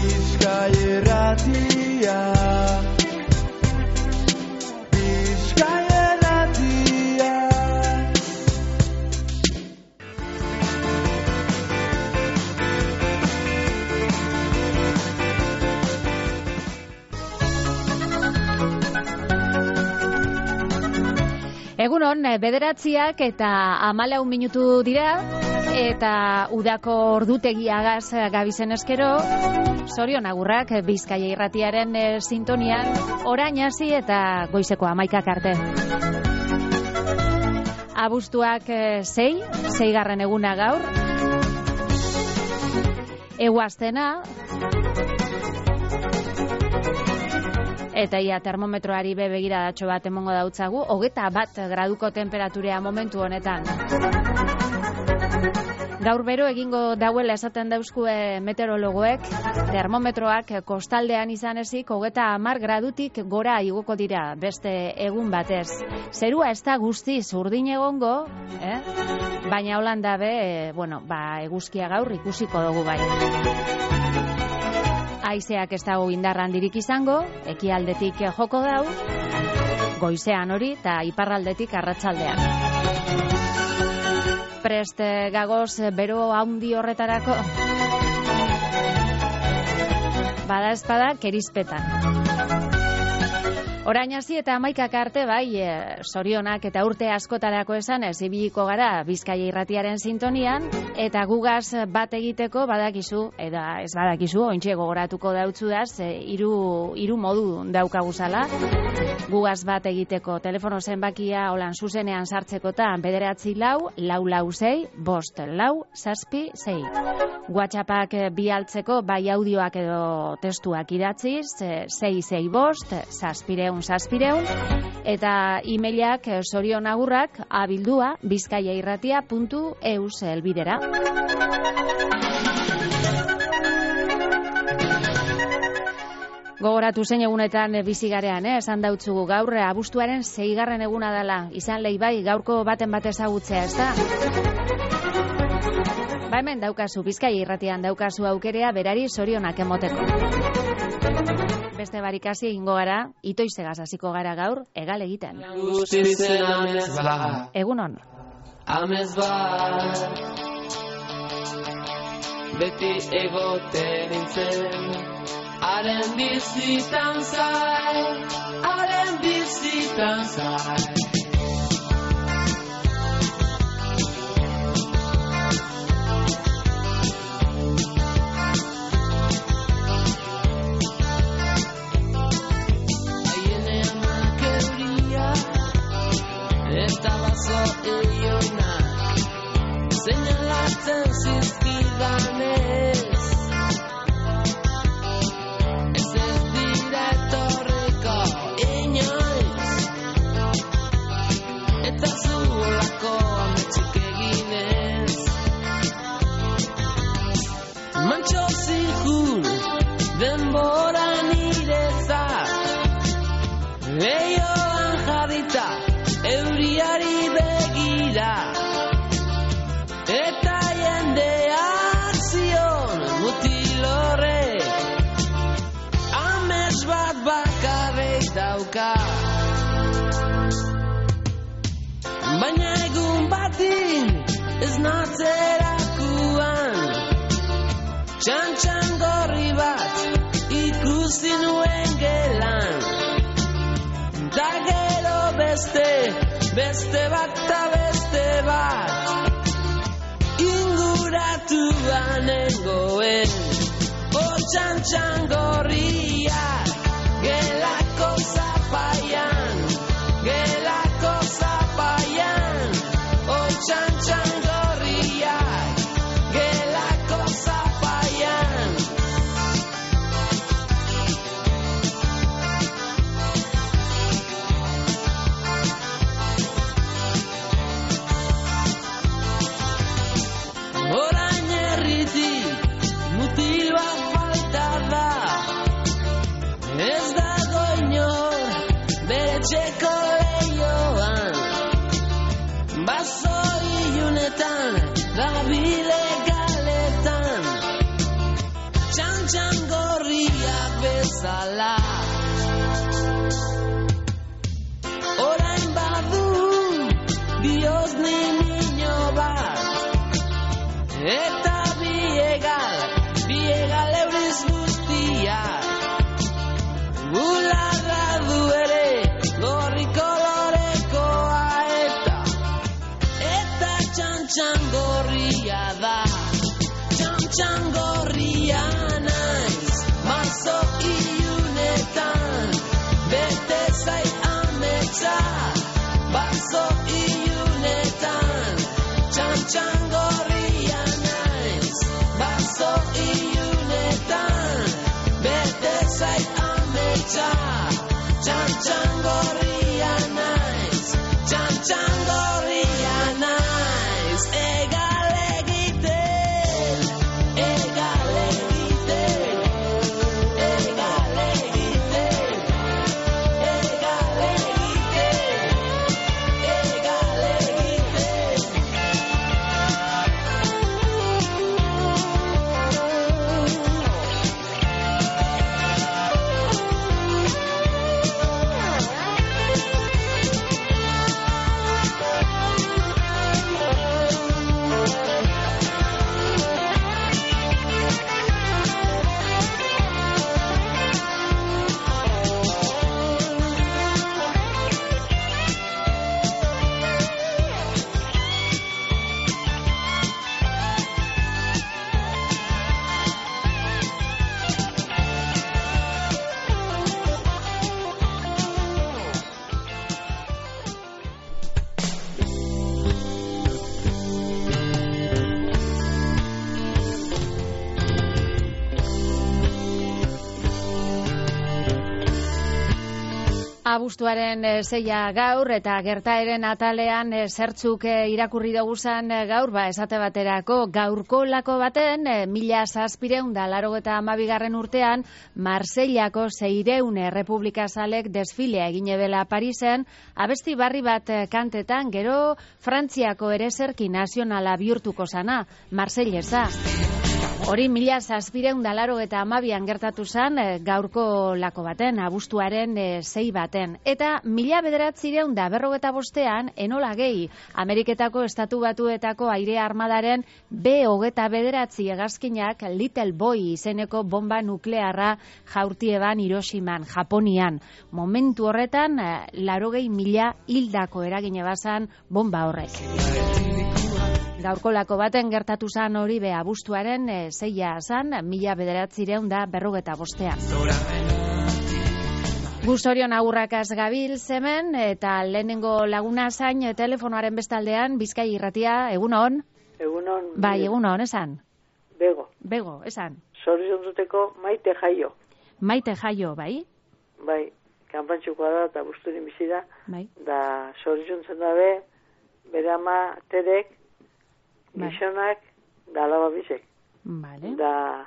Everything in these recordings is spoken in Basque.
Bizkai Irratia. Bizkai Irratia. Egunon, 9 eta 14 minutu dira, eta udako ordutegiagaz gabizen eskero, Sorion agurrak Bizkaia Irratiaren sintonian, orain hasi eta goizeko 11 arte. Abuztuak 6. Eguna gaur, eguaztena, eta ia termometroari begiradatxo bat emongo dautzagu, 21 graduko temperaturea momentu honetan. Gaur bero egingo dauela esaten dauzkue meteorologoek, termometroak kostaldean izan ezik 30 gradutik gora igoko dira beste egun batez. Zerua ez da guztiz urdin egongo, baina holan dabe, eguzkia gaur ikusiko dugu bai. Haizeak ez dago indar handirik izango, ekialdetik joko dau, goizean hori eta iparraldetik arratsaldean. Prest gagoz bero haundi horretarako? Bada espada kerizpetan. Orain hasi eta 11 arte bai, sorionak eta urte askotarako esan ez ibiliko gara Bizkaia Irratiaren sintonian, eta gugaz bat egiteko badakizu, eta ez badakizu, ointxe gogoratuko dautzudaz, hiru modu daukaguzala. Gugaz bat egiteko telefono zenbakia holan zuzenean sartzekotan 944-656-576. WhatsAppak bialtzeko bai audioak edo testuak idatziz, 665-656. Eta emailak sorionagurrak abildua bizkaiairratia.eus elbidera. Gogoratu zein egunetan bizigarean, esan dautzugu gaur, abuztuaren 6. eguna dela, izan lehi bai gaurko baten bat ezagutzea, ez da? Ba hemen daukazu, Bizkaia Irratian daukazu aukerea berari sorionak emoteko. Beste barikasi egingo gara, itoizegaz hasiko gara gaur, egal egiten. Egunon. Amez bat, beti egoten nintzen, haren bizitan zai, haren bizitan zai. Eta bazo eionak señalatzen zizkidanez, ez dira etorriko inoiz, eta zuolako ametxik eginez. Mantxo zikun denbora nirezak, leioan jarrita euriari begira, eta jendeak zion mutilorrek, amets bat bakarrik dauka. Baina egun batin ez natzerakuan, txantxan gorri bat ikusi nuen gelan, da gero beste bat eta beste bat, inguratuan nengoen, txantxan gorriak, gelako zapaian, txantxan gorriak, gelako zapaian. Orain herritik mutil bat falta da, bezala. Orain badu bioz niño bat, eta biegal euriz guztiak. Bularra du ere gorri kolorekoa eta txantxangorria da. Txantxangorria naiz, marzo ilunetan, bete zait ametsa, bazo ilunetan. Txantxangorria naiz, bazo ilunetan, bete zait ametsa. Txantxangorria naiz, txantxangorria naiz. Egal egiten, egal egiten, egal egiten, egal egiten, egal egiten. Abuztuaren 6 gaur eta gertaeren atalean zertzuk irakurri duguzan gaur, esate baterako gaurko lako baten 1782 urtean Marseillako 600 errepublikazalek desfilea egin ebela Parisen, abesti barri bat kantetan, gero Frantziako ereserki nazionala bihurtuko sana, Marsellesa. Hori 1782an gertatu zen gaurko lako baten, abuztuaren 6 baten. Eta 1955an Enola Gay, Ameriketako Estatu Batuetako aire armadaren B-29 hegazkinak Little Boy izeneko bomba nuklearra jaurti eban Hiroshiman, Japonian. Momentu horretan, 80.000 hildako eragine bazan bomba horrek. Gaurko lako baten gertatu zan hori abuztuaren 6 zan, 1955. Guztorion agurrakaz gabil zemen, eta lehenengo laguna zain telefonoaren bestaldean, Bizkai Irratia, egunon? Egunon. Bai, egunon, esan? Bego, esan? Zorizonduteko Maite Jaio. Maite Jaio, bai? Bai, kanpantxukoa da eta busturin bizi da. Bai. Da zorizontzen dabe, bere ama Terek, gizonak, da alaba bizek. Vale. Da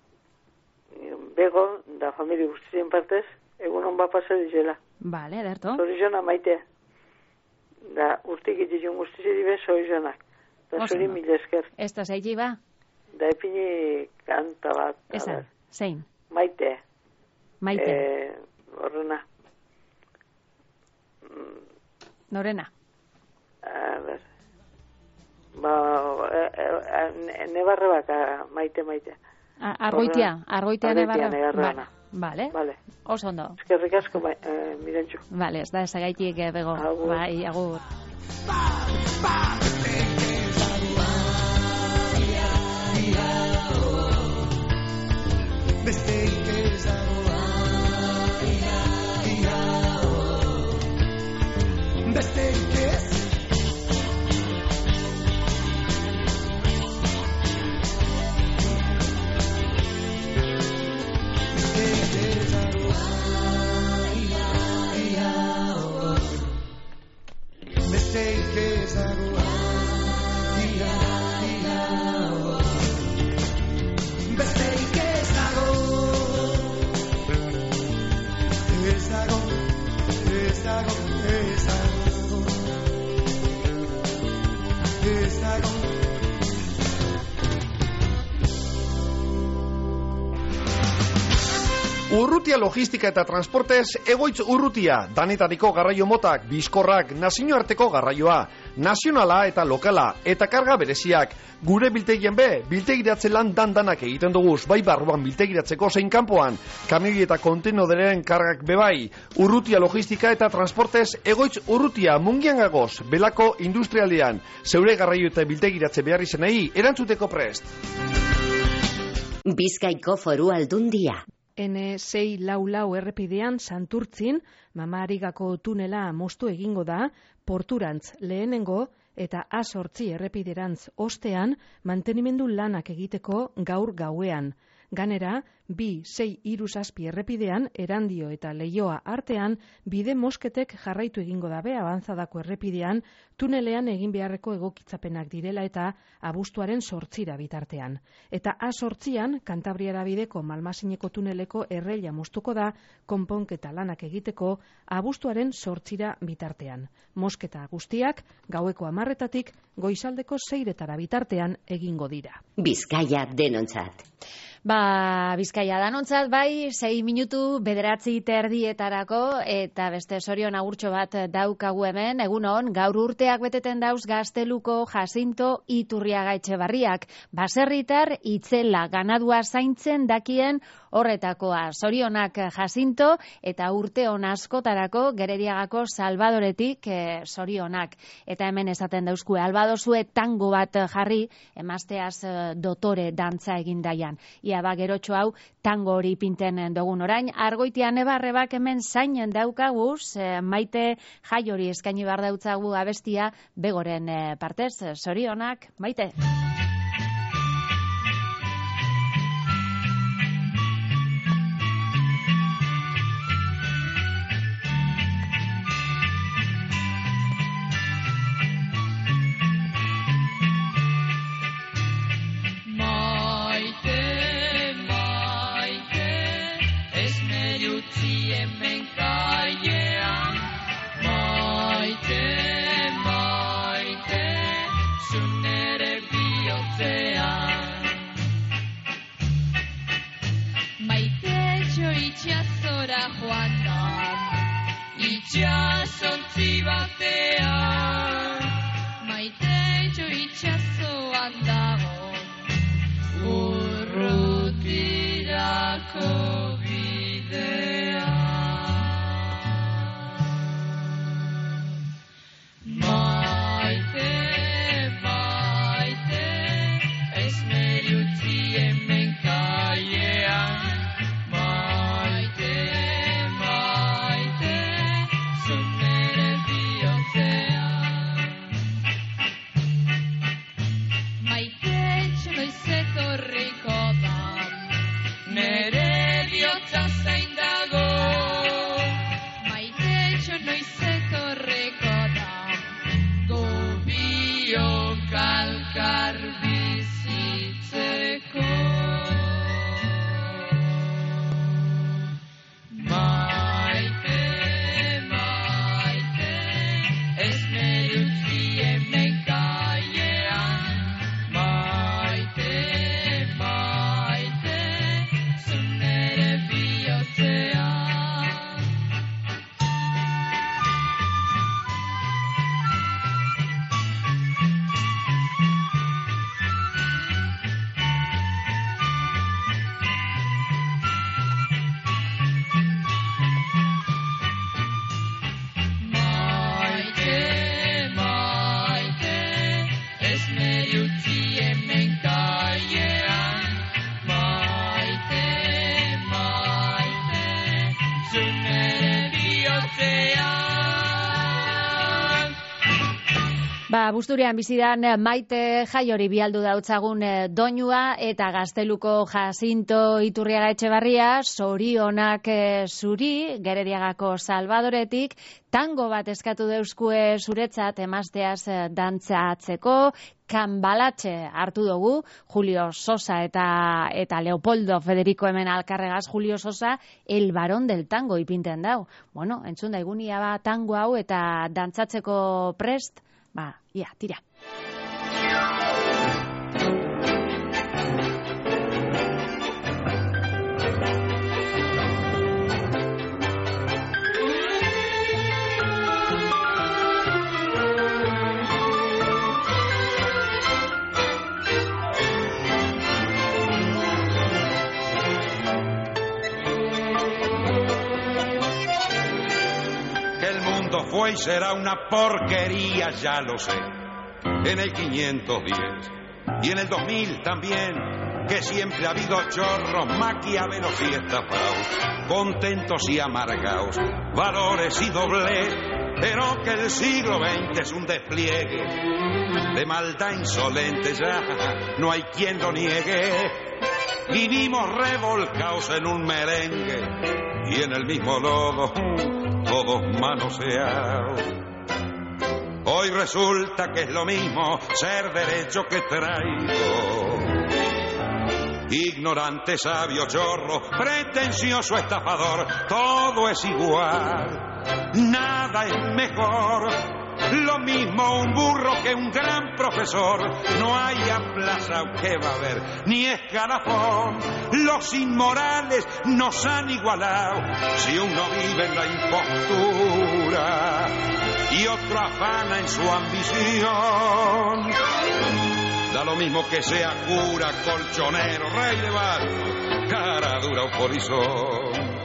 Bego, da familia guztien partez, egunon bat pasa dizela. Vale, ederto. Zorizona Maitea. Da urtik itizun guztizi dibe zorizonak. Da zori mil esker. Ez da zaiti ba? Da epini kanta bat. Esan, zein? Maite. Horrena. Norena? A ver. Nebarre baka, Maite. Argoitea nebarra. Vale. Oso ondo. Eskerrik asko, mirentxu. Vale, ez da ezagaitik Bego. Agur. Bai, agur. Urrutia logistika eta transportez egoitz urrutia, danetariko garraio motak, bizkorrak, nazioarteko garraioa, nazionala eta lokala, eta karga bereziak. Gure biltegien biltegiratze lan danak egiten duguz, bai barruan biltegiratzeko zein kanpoan, kamioi eta kontenoderen kargak bebai. Urrutia logistika eta transportez egoitz urrutia, Mungian gagoz, Belako industrialdean, zeure garraio eta biltegiratze behar izenei, erantzuteko prest. Bizkaiko Foru Aldundia. N644 errepidean Santurtzin, Mamarigako tunela moztu egingo da, porturantz lehenengo eta A8 errepiderantz ostean mantenimendu lanak egiteko gaur gauean. Ganera, 2-6-3 errepidean, Erandio eta Leioa artean, bide mosketek jarraitu egingo dabe abantzadako errepidean, tunelean egin beharreko egokitzapenak direla eta abuztuaren 8 bitartean. Eta A8an, Kantabriara bideko Malmasineko tuneleko erreila moztuko da, konponketa lanak egiteko abuztuaren 8 bitartean. Mosketa guztiak, gaueko 10:00 goizaldeko 6:00 bitartean egingo dira. Bizkaia denontzat. Bizkaia danontzat, bai, 6 minutu 9:30 eta beste Sorion agurtxo bat daukagu hemen, egunon, gaur urteak beteten dauz Gazteluko Jacinto Iturriaga Etxebarriak, baserritar itzela ganadua zaintzen dakien horretakoa. Sorionak Jacinto eta urte on askotarako Gerediagako Salvadoretik sorionak. Eta hemen esaten dauzkue, albadozue tango bat jarri, emazteaz dotore dantza egin daian. Ia gerotxo hau tango hori pinten dugun orain. Argoitian ebarrebak hemen zainen daukaguz, Maite Jai hori eskaini behar dautzagu abestia begoren partez. Sorionak, Maite. Itxasora joan da, itxasontzi batean, maite itxasoan dago, urrutirako bidea. Maite, ez neri utzi hemen kailean, Busturian bizidan Maite Jai hori bialdu dautzagun doinua eta Gazteluko Jacinto Iturriaga Etxebarria, sorionak zuri, Gerediagako Salvadoretik, tango bat eskatu deuskue zuretzat emazteaz dantzatzeko, kanbalatxe hartu dugu, Julio Sosa eta Leopoldo Federico hemen alkarregaz. Julio Sosa, el barón del tango ipinten dau. Bueno, entzun daigunia ba tango hau eta dantzatzeko prest, ia, tira. esto fue y será una porquería, ya lo sé. En el 510 y en el 2000 también, que siempre ha habido chorros, maquiavelos y estafados, contentos y amargados, valores y doblez, pero que el siglo XX es un despliegue de maldad insolente, ya no hay quien lo niegue. Vivimos revolcados en un merengue y en el mismo lodo, todos manoseados. Hoy resulta que es lo mismo ser derecho que traigo. Ignorante, sabio, chorro, pretencioso, estafador, todo es igual, nada es mejor. Lo mismo un burro que un gran profesor, no hay aplazado que va a haber, ni escalafón. Los inmorales nos han igualado, si uno vive en la impostura y otro afana en su ambición. Da lo mismo que sea cura, colchonero, rey de barrio, cara dura o polizón.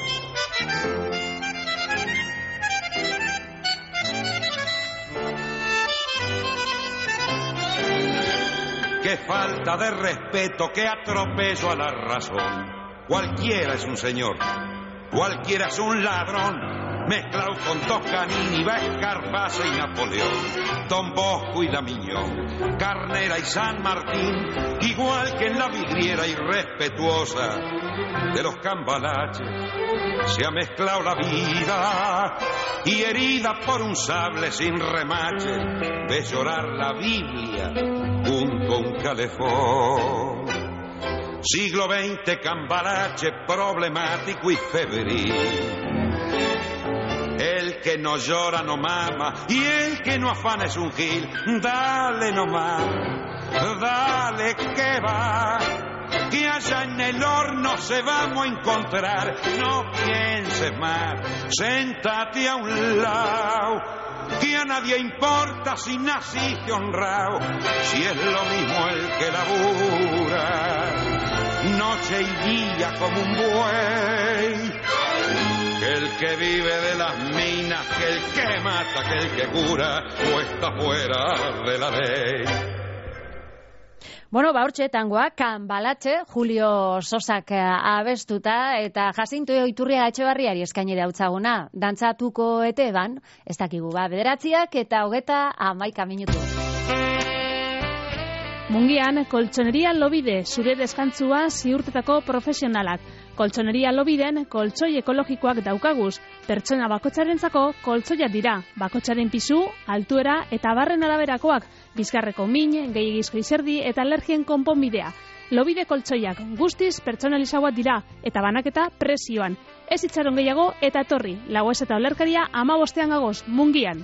Qué falta de respeto, qué atropello a la razón. Cualquiera es un señor, cualquiera es un ladrón, mezclado con Toscanini, Escarpaza y Napoleón, Don Bosco y Damiñón, Carnera y San Martín, igual que en la vidriera irrespetuosa de los cambalaches. Se ha mezclado la vida y herida por un sable sin remache, ve llorar la Biblia junto a un calefón. Siglo XX, cambalache problemático y febril. El que no llora no mama y el que no afana es un gil. Dale nomás, dale que va, que allá en el horno se vamos a encontrar. No pienses más, séntate a un lado, que a nadie importa si naciste honrado, si es lo mismo el que labura noche y día como un buey, que el que vive de las minas, que el que mata, que el que cura, o está fuera de la ley. Bueno, hortxe tangoa, Kanbalatxe, Julio Sosak abestuta, eta Jacinto Iturria Etxebarriari eskaini dautzaguna. Dantzatuko eteban, ez dakigu, 9 eta 31 minutu. Mungian, koltsoneria Lobide, zure deskantzua ziurtetako profesionalak. Koltsoneria Lobiden, koltsoi ekologikoak daukaguz. Pertsona bakotxarentzako koltsoiak dira. Bakotxaren pisu, altuera eta barren araberakoak. Bizkarreko min, gehiagizko izerdi eta alergien konponbidea. Lobide koltsoiak guztiz pertsonalizauak dira eta banaketa prezioan. Ez itxaron gehiago eta etorri. Lagoez eta olerkaria 15 gagoz, Mungian.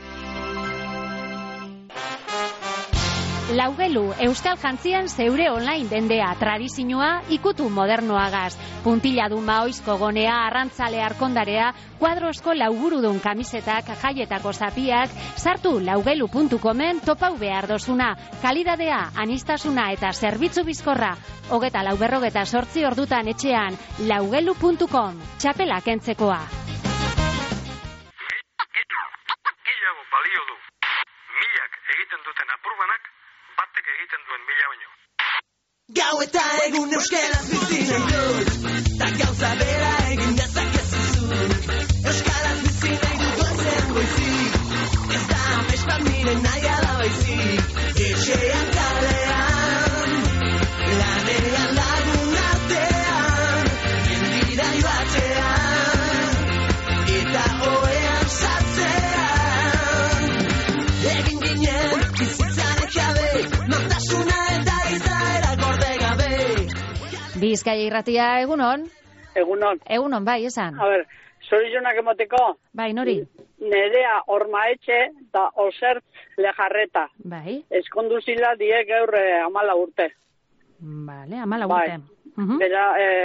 Laugelu, Euskal Jantzian zeure online dendea, tradizioa ikutu modernoagaz. Puntilladun maoizko gonea, arrantzale arkondarea, kuadrosko lauburudun kamisetak, jaietako zapiak, sartu laugelu.comen topau behar dozuna. Kalidadea, anistasuna eta zerbitzu bizkorra. 24/8 ordutan etxean, laugelu.com. Txapela kentzekoa. Gehiago balio du. Milak egiten duten apurbanak, batek egiten duen mila baino. Gau eta egun euskaraz bizi nahi dut, ta gauza bera egin dezakezu zuk. Euskaraz bizi nahi dut goizen goizik, ez da amespat nire nahi ala baizik. Etxean kalean, lanean lagun artean, jendira batean, eta oean satzean. Egin ginen bizitzaren jabe, nortasuna eta izaera gorde gabe. Bizkaia Irratia, egunon? Egunon. Egunon, bai, esan. A ver, zorionak emoteko. Bai, nori? Nerea Ormaetxe eta Osertz Lejarreta. Bai. Eskonduzila die gaur 14 urte. Vale, 14 urte. Bera,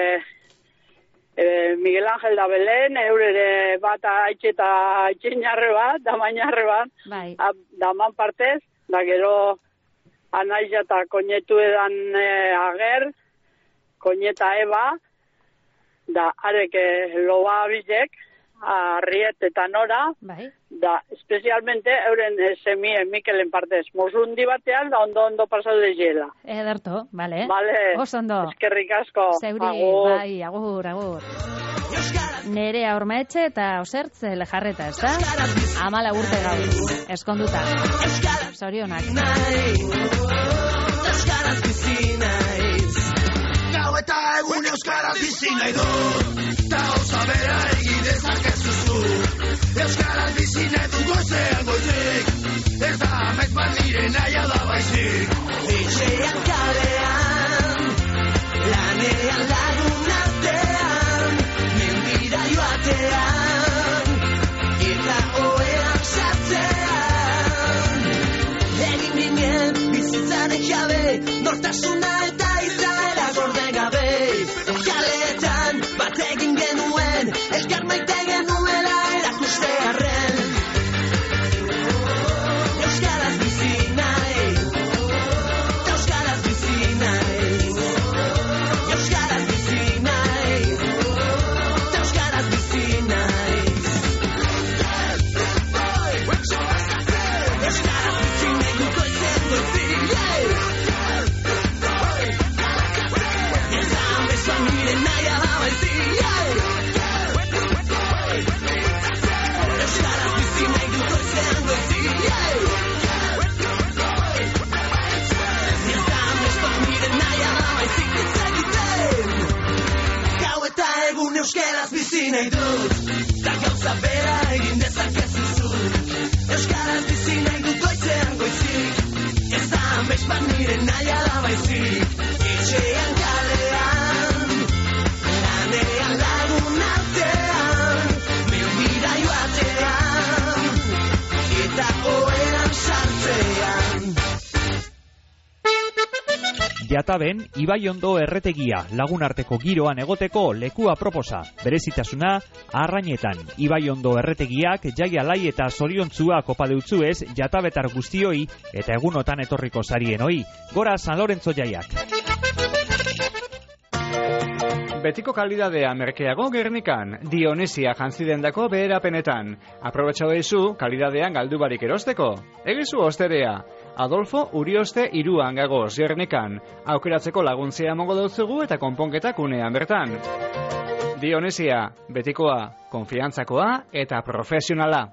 Miguel Ángel da Belén, eurere bat aitxe eta aitxinarre bat, damainarre bat, bai. Daman partez, da gero anaiza eta koinetu edan ager, koineta eba, da arek loba bizek, Arriet eta Nora, da, espezialmente euren semien Mikelen partez, mosundi batean, da ondo pasau de jela. Ederto, bale. Oso ondo. Eskerrik asko. Zeuri, bai, agur. Nerea Ormaetxe eta Osertz Lejarreta, ez da? 14 urte gaur, eskonduta. Zorionak. Euskaraz bizi naiz. Gau eta egun euskaraz bizi nahi dut. Ta gauza bera egin dezakezu zu. Euskaraz bizi nahi du goizean goizik. Ez da amaiz bat nire naia da baizik. Etxean kalean, lanean lagun artean, menbira joatean, eta oean sartzean. Egin ginen bizitzaren jabe, nortasuna eta izaera gorde gabe. Kaleetan bat egin genuen, elkar maite genuela erakustearren. Euskaraz bizi naiz, euskaraz bizi naiz. Euskaraz bizi naiz, euskaraz bizi naiz. Euskaraz bizi nahi du goizen goizik. Ez da amezua nire naia da baizik. Euskaraz bizi nahi du goizen goizik. Ez da amezua nire naia da baizik. Ez egiten gau eta egun euskaraz bizi nahi dut. Ta gauza bera egin dezakezu zu. Euskaraz bizi nahi dut goizean goizik. Ez da amets bat nire naia da baizik. Etxean kalean, lanean lagun artean, menbira joatean, eta oean sartzean. Jataben, Ibaiondo erretegia lagunarteko giroan egoteko lekua proposa. Berezitasuna, Arrainetan. Ibaiondo erretegiak jaia lai eta zoriontzua kopa deutzuez jatabetar guztioi eta egunotan etorriko sarienoi. Gora San Lorenzo jaiak. Betiko kalidadea merkeago Gernikan, Dionesia jantzidendako beherapenetan. Aprobetxo ezu kalidadean galdu barik erosteko. Egizu osterea. Adolfo Urioste 3 gagoz Gernikan. Aukeratzeko laguntzea emango dutzugu eta konponketak unean bertan. Dionesia, betikoa, konfiantzakoa eta profesionala.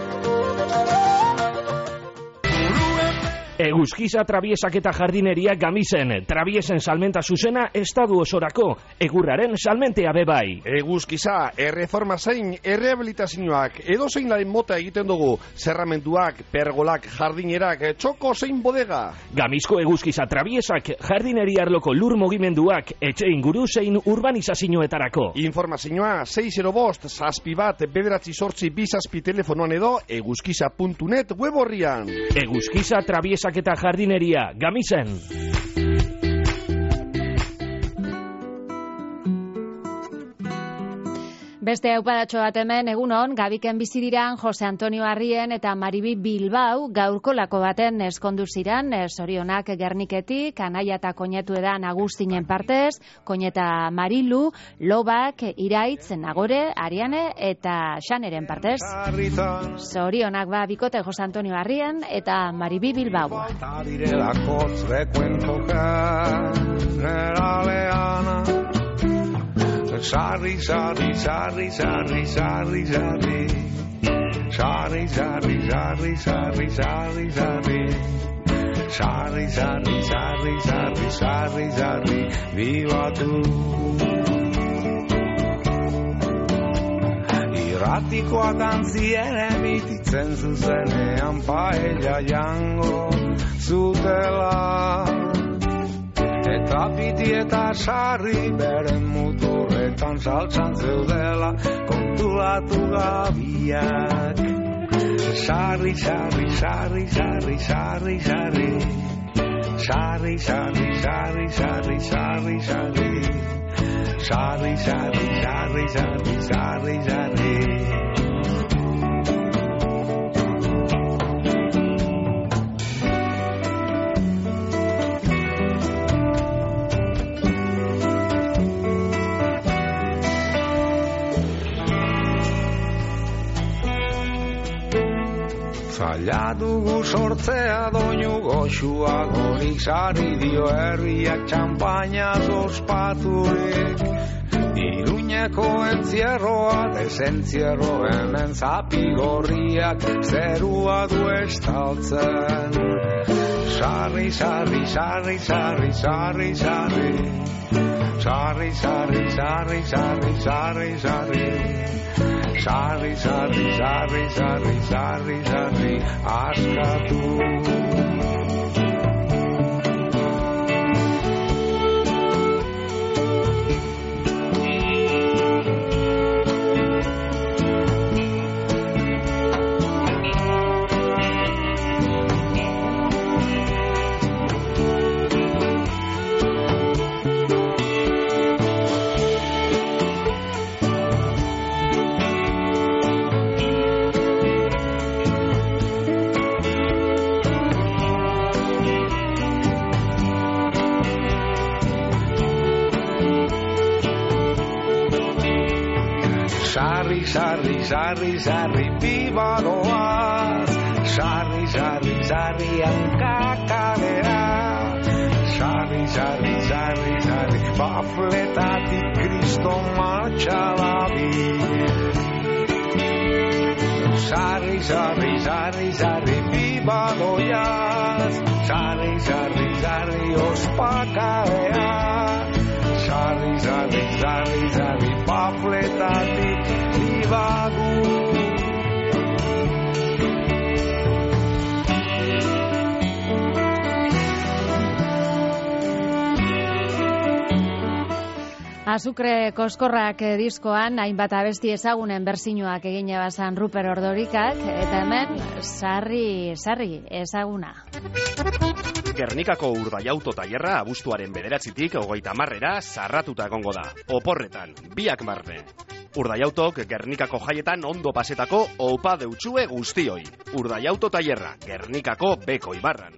Eguzkiza Trabiesak eta Jardineria Gamisen. Trabiesen salmenta zuzena estadu osorako. Egurraren salmentea bebai. Eguzkiza, erreforma zein, errehabilitazioak, edo zein laren mota egiten dugu. Zerramenduak, pergolak, jardinerak, txoko zein bodega. Gamizko Eguzkiza Trabiesak, Jardineria arloko lur mugimenduak, etxe inguru zein urbanizazioetarako. Informazioa 605 7 telefonoan edo eguzkiza.net web horrian. Eguzkiza Trabiesak eta Jardineria Gamisen. Beste aupadatxo bat hemen, egunon, Gabiken bizidiran Jose Antonio Arrien eta Maribi Bilbao gaurko lako baten eskondu ziran, zorionak Gerniketik, Anaia eta koñetu edan Agustinen partez, koñeta Marilu, Lobak, Iraitz, Nagore, Ariane eta Xaneren partez. Zorionak ba bikote Jose Antonio Arrien eta Maribi Bilbao. Sarri, sarri, sarri, sarri, sarri, sarri. Sarri, sarri, sarri, sarri, sarri, sarri. Sarri, sarri, sarri, sarri, sarri, sarri. Viva tu. Irratikoa dantzien emititzen zuzenean paella jango zutela. Eta piti eta sarri beren muturretan saltzan zeudela konturatu gabiak. Sarri, sarri, sarri, sarri, sarri, sarri. Sarri, sarri, sarri, sarri, sarri, sarri. Sarri, sarri, sarri, sarri, sarri, sarri. Zaila dugu sortzea doinu goxua gorik sarri dio herriak txampainaz ospaturik. Iruñeko entzierroa desentzierro hemen zapigorriak zerua du estaltzen. Sarri, sarri, sarri, sarri, sarri, sarri. Sarri, sarri, sarri, sarri, sarri, sarri. Sarri, sarri, sarri, sarri, sarri, sarri, askatu. Sarri, sarri, sarri, bibaroaz. Sarri, sarri, sarri, hankakalera. Sarri, sarri, sarri, sarri, bafletatik kriston martxalabi. Sarri, sarri, sarri, sarri, bibaroaz. Sarri, sarri, sarri, ospakalera. Sarri, sarri, sarri, sarri, bafletatik dibagu. Azukre koskorrak diskoan hainbat abesti ezagunen bertsinuak egine bazan Ruper Ordorikak, eta hemen sarri, sarri ezaguna. Gernikako Urdaiauto tailerra abuztuaren 9-tik 30 zarratuta egongo da. Oporretan, biak barne. Urdaiautok Gernikako jaietan ondo pasetako opa deutxue guztioi. Urdaiauto tailerra, Gernikako Beko Ibarran.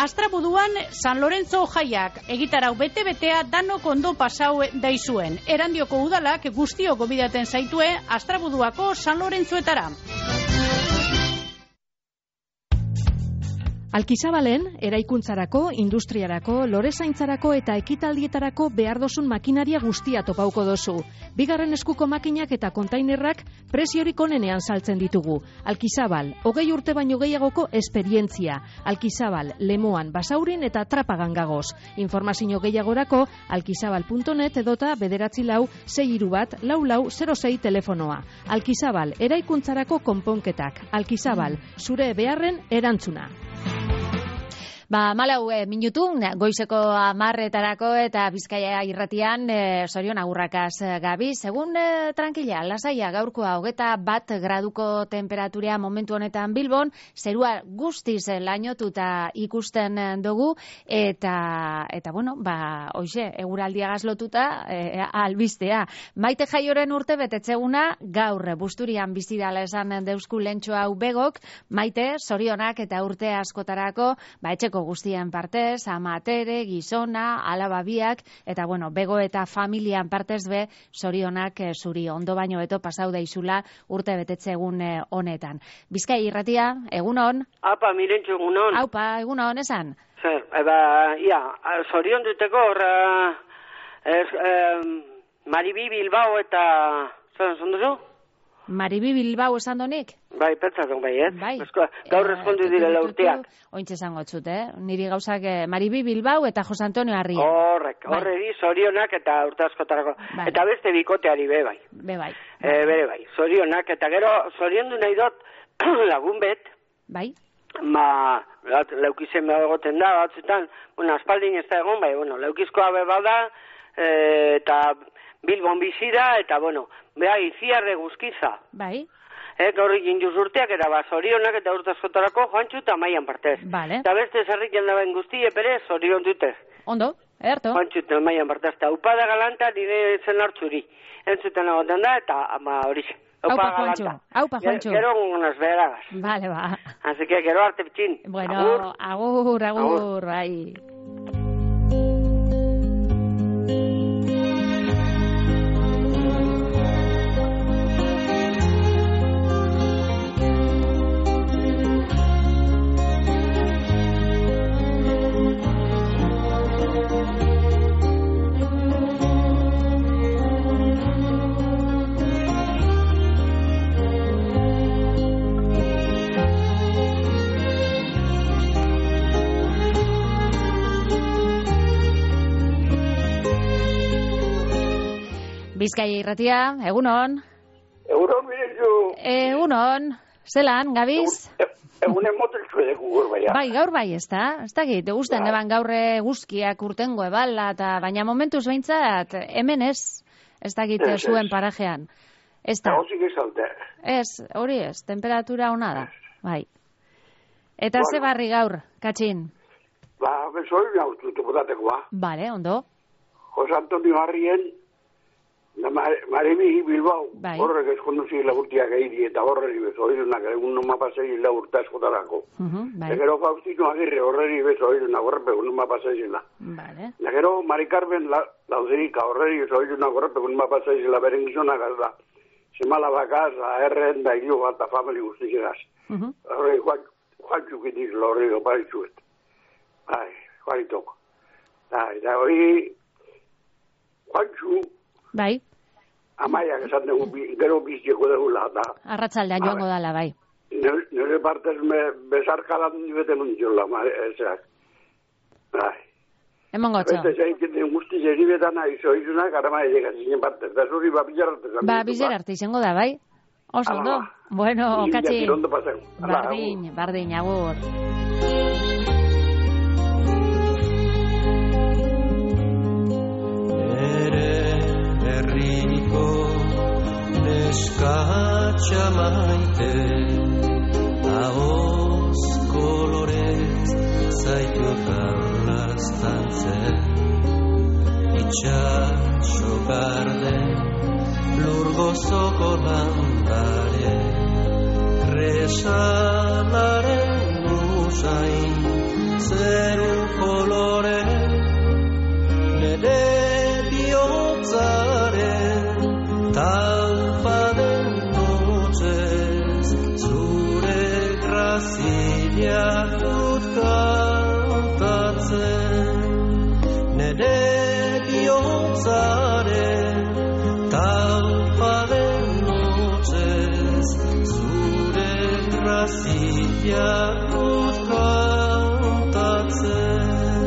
Astrabuduan San Lorenzo jaiak, egitarau bete-betea danok ondo pasau daizuen. Erandioko udalak guztio gobidaten zaitue Astrabuduako San Lorenzoetara. Alkizabalen, eraikuntzarako, industriarako, lorezaintzarako eta ekitaldietarako behar dozun makinaria guztia topauko dozu. Bigarren eskuko makinak eta kontainerrak preziorik onenean saltzen ditugu. Alkizabal, 20 urte baino gehiagoko esperientzia. Alkizabal, Lemoan, Basaurin eta Trapagan gagoz. Informazio gehiagorako alkizabal.net edota 944-631-4406 telefonoa. Alkizabal, eraikuntzarako konponketak. Alkizabal, zure beharren erantzuna. Malau minutu, goizeko 10:00 eta Bizkaia irratian Sorion agurrakaz gabi. Segun tranquila, lasaia gaurkoa 21 graduko temperaturea momentu honetan Bilbon, zerua guztiz lainotuta ikusten dugu eta bueno, hoize, eguraldiagaz lotuta albistea. Maite Jaioren urte betetzeguna gaur Busturian bizi dala esan deusku lentxo hau begok. Maite, zorionak eta urte askotarako, etxeko guztien partez, amatere, gizona, alaba biak, eta bueno, bego eta familian partez be, zorionak zuri ondo baino beto pasau daizula urte betetze egun honetan. Bizkai irratia, egunon? Apa, mirentxo egunon. Aupa, egunon, esan? Zer, zorion duteko Maribi Bilbao eta, zon duzu? Maribi Bilbao esan donik? Bai, pentsatzen bai, gaur eskondu direla urteak. Ointxe zango txut, niri gauzak Maribi Bilbao eta Jose Antonio Arria. Horredi, zorionak eta urte askotarako. Bai. Eta beste bikoteari be bai. Bere bai, zorionak, eta gero zoriondu nahi dut lagun bet. Bai. Leukizen egoten da, batzutan, aspaldin ez da egon, bai, leukizkoa be bada, eta Bilbon bizira, eta Iziarre guzkiza. Bai. Gaur egin urteak, eta zorionak eta urte askotarako Juantxu eta Maian partez. Vale. Eta beste zerrik jendaben guztie pere zorion dute. Ondo, erto. Juantxu eta Maian partez. Eta upada galanta nire zen hartzuri. Entzuten agoten da, eta hori. Aupa Juantxu. Gero unas beheragaz. Vale, ba. Así que gero arte pitxin. Bueno, agur, bai. Bizkaia irratia, egunon? Egunon, mirenzu. Egunon, zelan, gabiz? Egunen moteltxu edeko gaur baina. Bai, gaur bai, ez da? Ez da git, guzten eban gaur guzkiak urtengo ebala, baina momentuz behintzat, hemen ez da git zuen parajean. Ez da? Gausik ez alde. Ez, hori ez, temperatura ona da, bai. Eta ze barri gaur, Katxin? Bezoi gauztutu botatekoa. Bale, ondo. Jose Antonio Arrien, Maribi Bilbao, horrek eskonduzi lagurtiak egin, eta horreri bezoirunak, egun noma pasei lagurta eskotarako. Gero Faustino Agirre horreri bezoirunak, horrepe egun noma paseizela. Gero Mari Carmen Lauderika horreri bezoirunak, horrepe egun noma paseizela, beren gizonak azda. Semala bakaz, erren da hilo bat da famili guztizegaz. Horrei Juantxuk itizela horrei oparitzuet. Juanitok. Eta hori Juantxu bai. Amaiak esan dugu, gero biztieko dugu da. Arratzaldea joango dala, bai. Nire partez bezarkalan bete muntziola, ezak. Bai. Emon gotzo. Beste zaiten guzti zeribetan aizoizunak, arama edeka zinen partez. Da zuri bizararte izango da, bai. Oso ondo. Bueno, Katxin. Bardin, agur. Eskatxa maite, ahoz kolorez zaitutan lastantzen. Itxatxo garden, lur gozoko landare, kresalaren usain, zeru kolore nere bihotzaren talpaden notzez zure grazia dut kantatzen nere bihotzaren talpaden notzez zure grazia dut kantatzen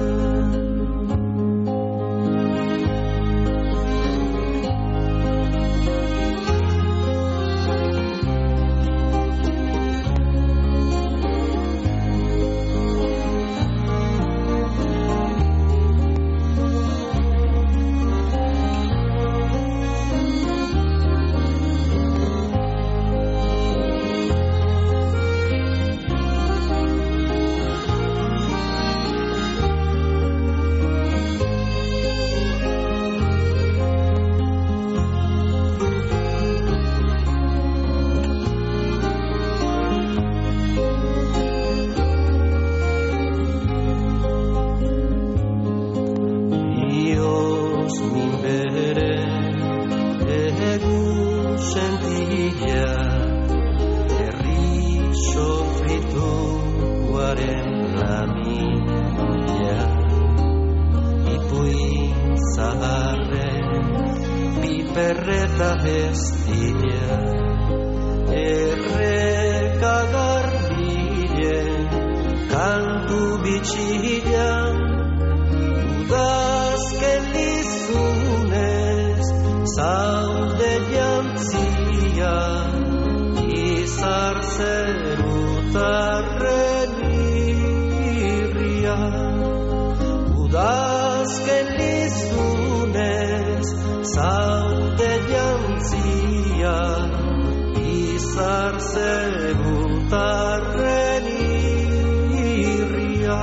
Perreta bestia erreka garbile kantu bitxila udazken izunez zaude jantzia izar zerutarren irria udazken izunez zaude jantzia izar zerutarren irria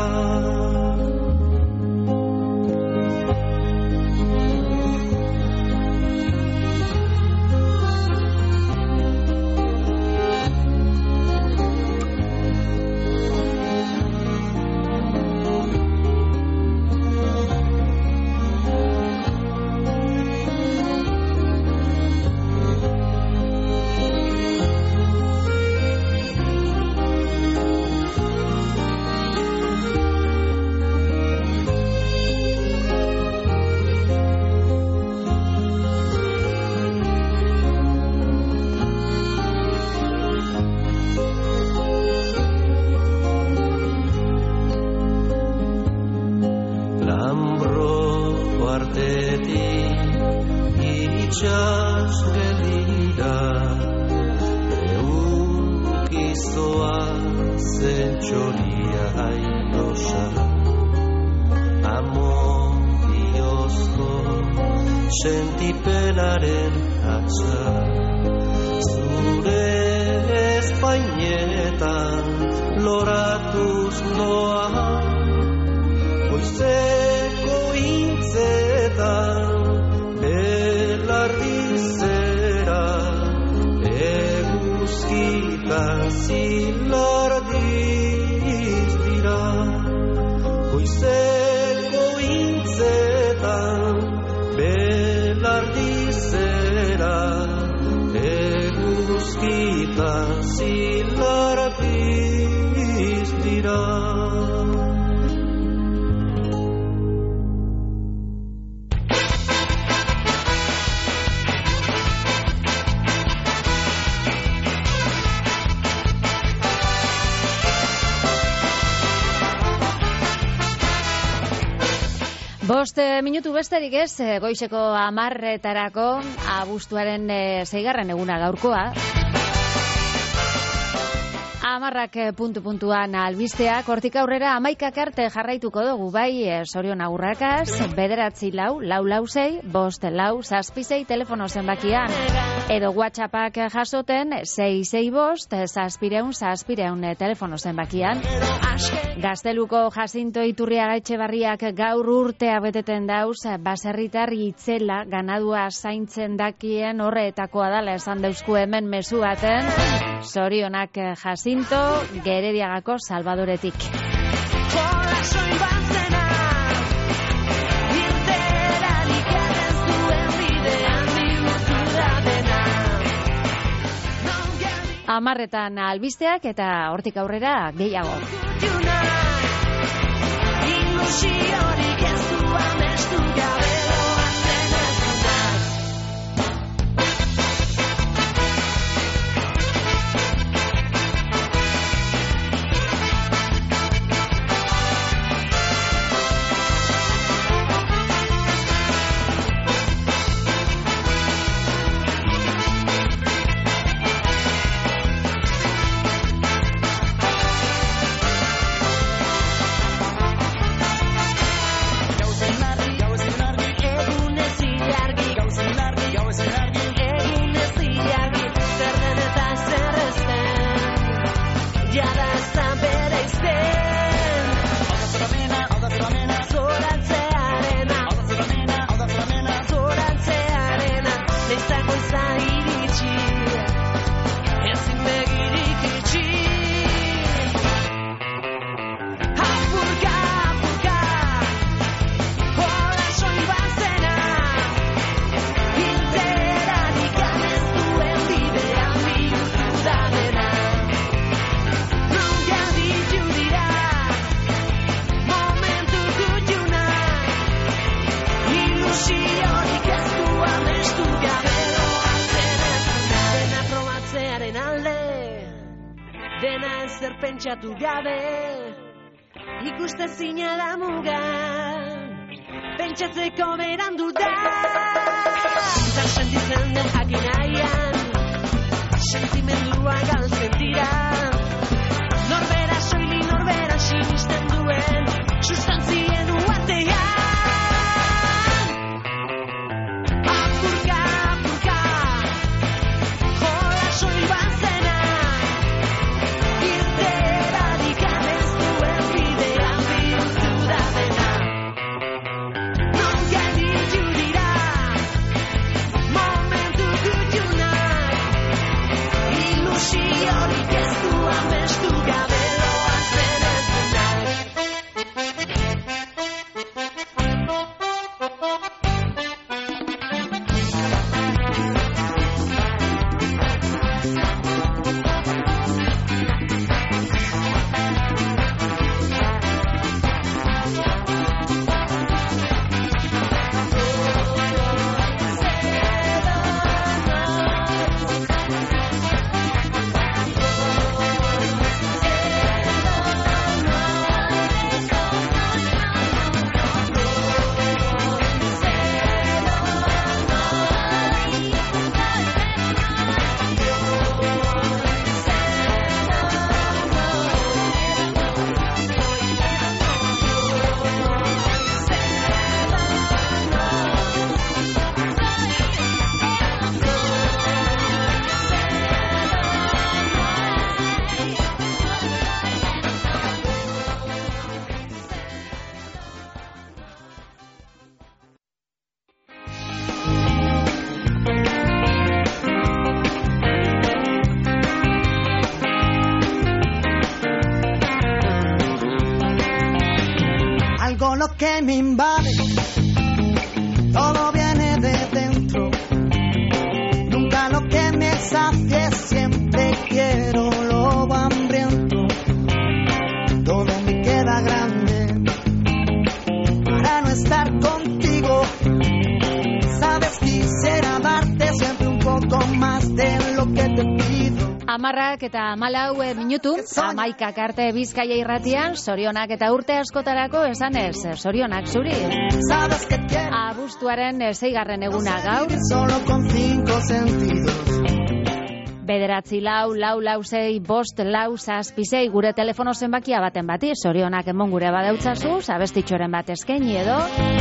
itxas gelira eunkizoa zentxoria ailosa amodiozko sentipenaren atza zure espainetan loratuz doa goizeko intzetan belardizera eguzkitan zilardiz dira goizeko intzetan belardizera eguzkitan zilardiz dira Bost minutu besterik ez, goizeko 10:00 abuztuaren 6. eguna gaurkoa. 10:00 puntuan albisteak, hortik aurrera 11:00 arte jarraituko dugu, bai, Sorion Agurrakaz, 944-6 telefono zenbakian, edo WhatsAppak jasoten 665-600 telefono zenbakian. Gazteluko Jacinto Iturriaga Etxebarriak gaur urtea beteten dauz, baserritar itzela ganadua zaintzen dakien horretakoa dala esan dauzku hemen mezu baten. Sorionak Jacinto, Gerediagako Salvadoretik. 10:00 albisteak eta hortik aurrera gehiago. Ilusiorik ez du amestu gabe doazen ezunak. Pentsatu gabe, ikuste zina da muga, pentsatzeko berandu da. Zer sentitzen den jakin nahian, sentimendua galtzen dira. Norbera soili, norbera sinisten duen, sustantzien uartean. Apurka, apurka, jola soil bazena. Lo que me invade, todo viene de dentro. Nunca lo que me sacie, siempre quiero lo hambriento. Todo me queda grande para no estar contigo. Sabes, quisiera darte siempre un poco más de lo que te pido. 10:14 minutu, 11:00 arte Bizkaia irratian, zorionak eta urte askotarako esanez, zorionak zuri. Abuztuaren 6. eguna gaur. Solo con 5 sentidos. 944-645-6 gure telefono zenbakia baten bati, zorionak emon gure badautzazu, zabestitxoren bat eskaini edo.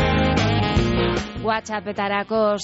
WhatsAppetarako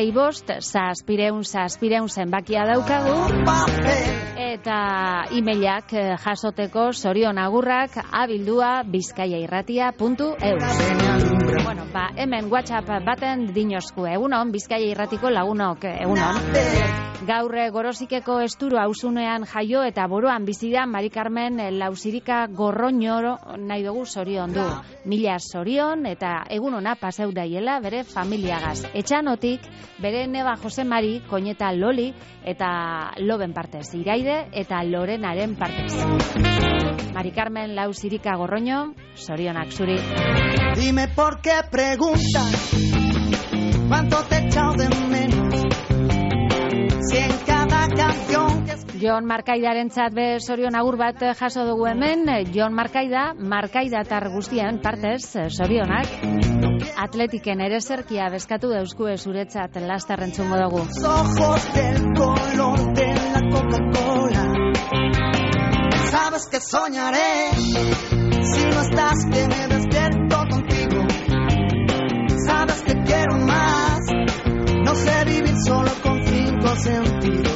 665-645 zenbakia daukagu. Eta emailak jasoteko zorion agurrak abildua@bizkaiairratia.eus. Bueno, hemen WhatsApp baten dinozku egunon, Bizkaia irratiko lagunok egunon. Gaur Gorozikeko Esturu auzunean jaio eta boroan bizi da Mari Carmen Lausirika Gorroño nahi dugu zorion du. Mila zorion eta egun ona paseu daiela bere familia familiagaz. Etxanotik, bere neba Jose Mari, Koñeta Loli eta Loben partez. Iraide eta Lorenaren partez. Mari Carmen Lau Zirika Gorroño, zorionak zuri. Dime por qué preguntas cuánto te he echado de menos. Si en cada canción que Jon Markaidarentzat be zorion agur bat jaso dugu hemen. Jon Markaidatar guztien partez zorionak. Atletiken ere zerkia bezkatu deuskue zuretzat laster entzungo dugu. ojos del color de la Coca-Cola. Sabes que soñaré si no estás, que me despierto contigo. Sabes que quiero más, no sé vivir solo con 5 sentidos.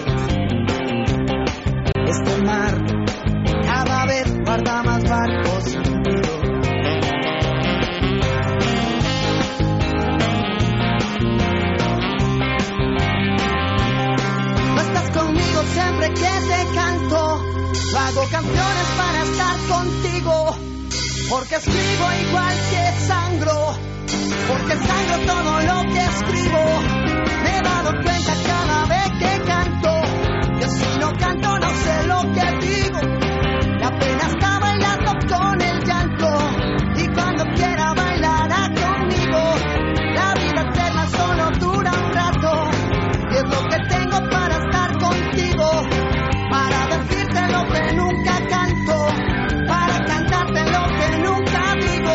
Este mar cada vez guarda más barcos hundidos. No estás conmigo siempre que te canto. Yo hago canciones para estar contigo. Porque escribo igual que sangro. Porque sangro todo lo que escribo. Me he dado cuenta cada vez que canto que si no canto no sé lo que digo. La pena está bailando con el llanto. Y cuando quiera bailará conmigo. La vida eterna solo dura un rato. Y es lo que tengo para estar contigo. Para decirte lo que nunca canto. Para cantarte lo que nunca digo.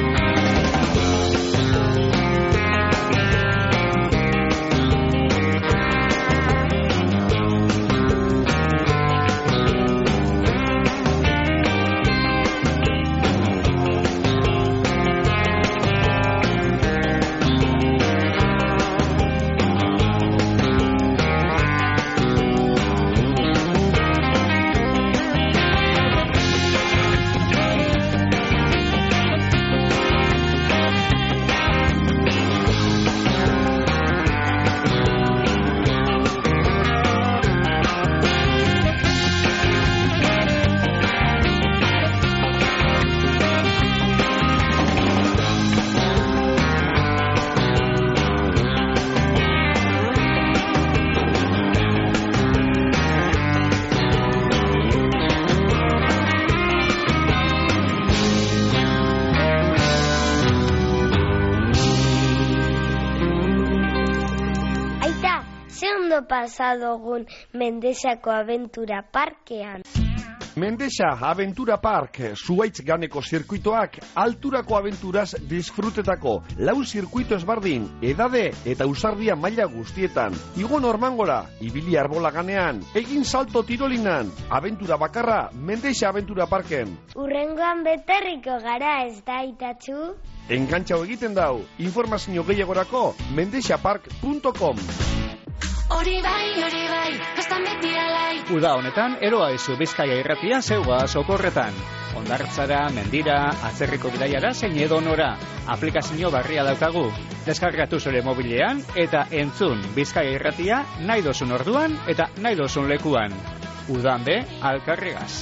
Pasadogun Mendexako Aventura Parkean. Mendexa Aventura Park, Zuaitz ganeko zirkuitoak, alturako aventuraz disfrutetako, lau zirkuito ezbardin, edade eta usardia maila guztietan. Igo normangora, ibili arbola ganean, egin salto tirolinan, aventura bakarra, Mendexa Aventura Parken. Urrengoan beterriko gara, ez da, Itatxu? Engantxau egiten dau, informazio gehiagorako, mendexapark.com. Hori bai, bestan beti alai. Uda honetan, eroa ezu Bizkaia irratia zeuga sokorretan. Hondartzara, mendira, atzerriko bidaiara zein edonora. Aplikazio barria daukagu. Deskargatu zure mobilean eta entzun Bizkaia irratia nahi dozun orduan eta nahi dozun lekuan. Udan be, alkarregaz.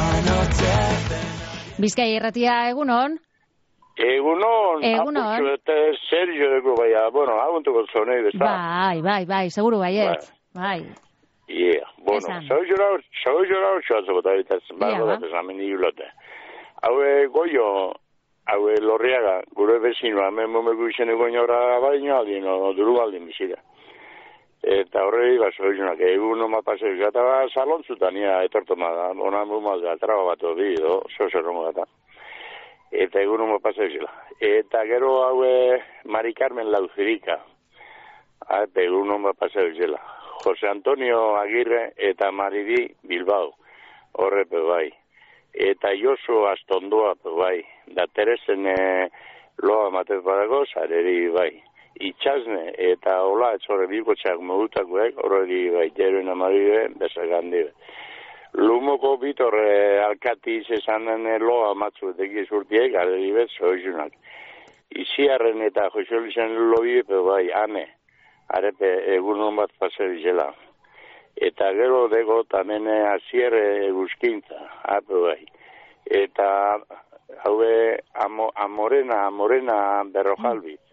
Bizkaia irratia egunon? Egunon. Apurtxo eta Sergio dugu baina, bueno, aguntuko zonei, besta? Bai, seguru baiet. Bai. Yeah, bueno, soy llorado xoatzeko eta bitatzen, bago bat esamen hilote. Haue goio, haue Lorriaga, gure bezinoa, hemen momeko izan egoin horra baino aldien, duru aldien bizira. Eta horrei, soy jonak, egun noma paseo, gata salontzutan, etortoma da, onan bumaz da, traba bat odi, zozerromo gata. Eta egun homo pasaizela. Eta gero haue Mari Carmen Lau Zirika. Eta egun homo pasaizela. Jose Antonio Agirre eta Maridi Bilbao. Horrepe bai. Eta Josu Astondoa bai. Da Teresen loa matez badago, zareri bai. Itxasne eta hola etzore bilkotxak modutakoek, horreri bai. Jeroen Amaride, bezagandide. Lumoko bitor alkatiz esan den loa matzuetek izurtiek, aderibet zoizunak. Iziarren eta joxolizan lobi, bai, ane, arepe egunon bat paserizela. Eta gero dego tamen azierre guzkintza, ape bai. Eta haue amorena berrojalbit,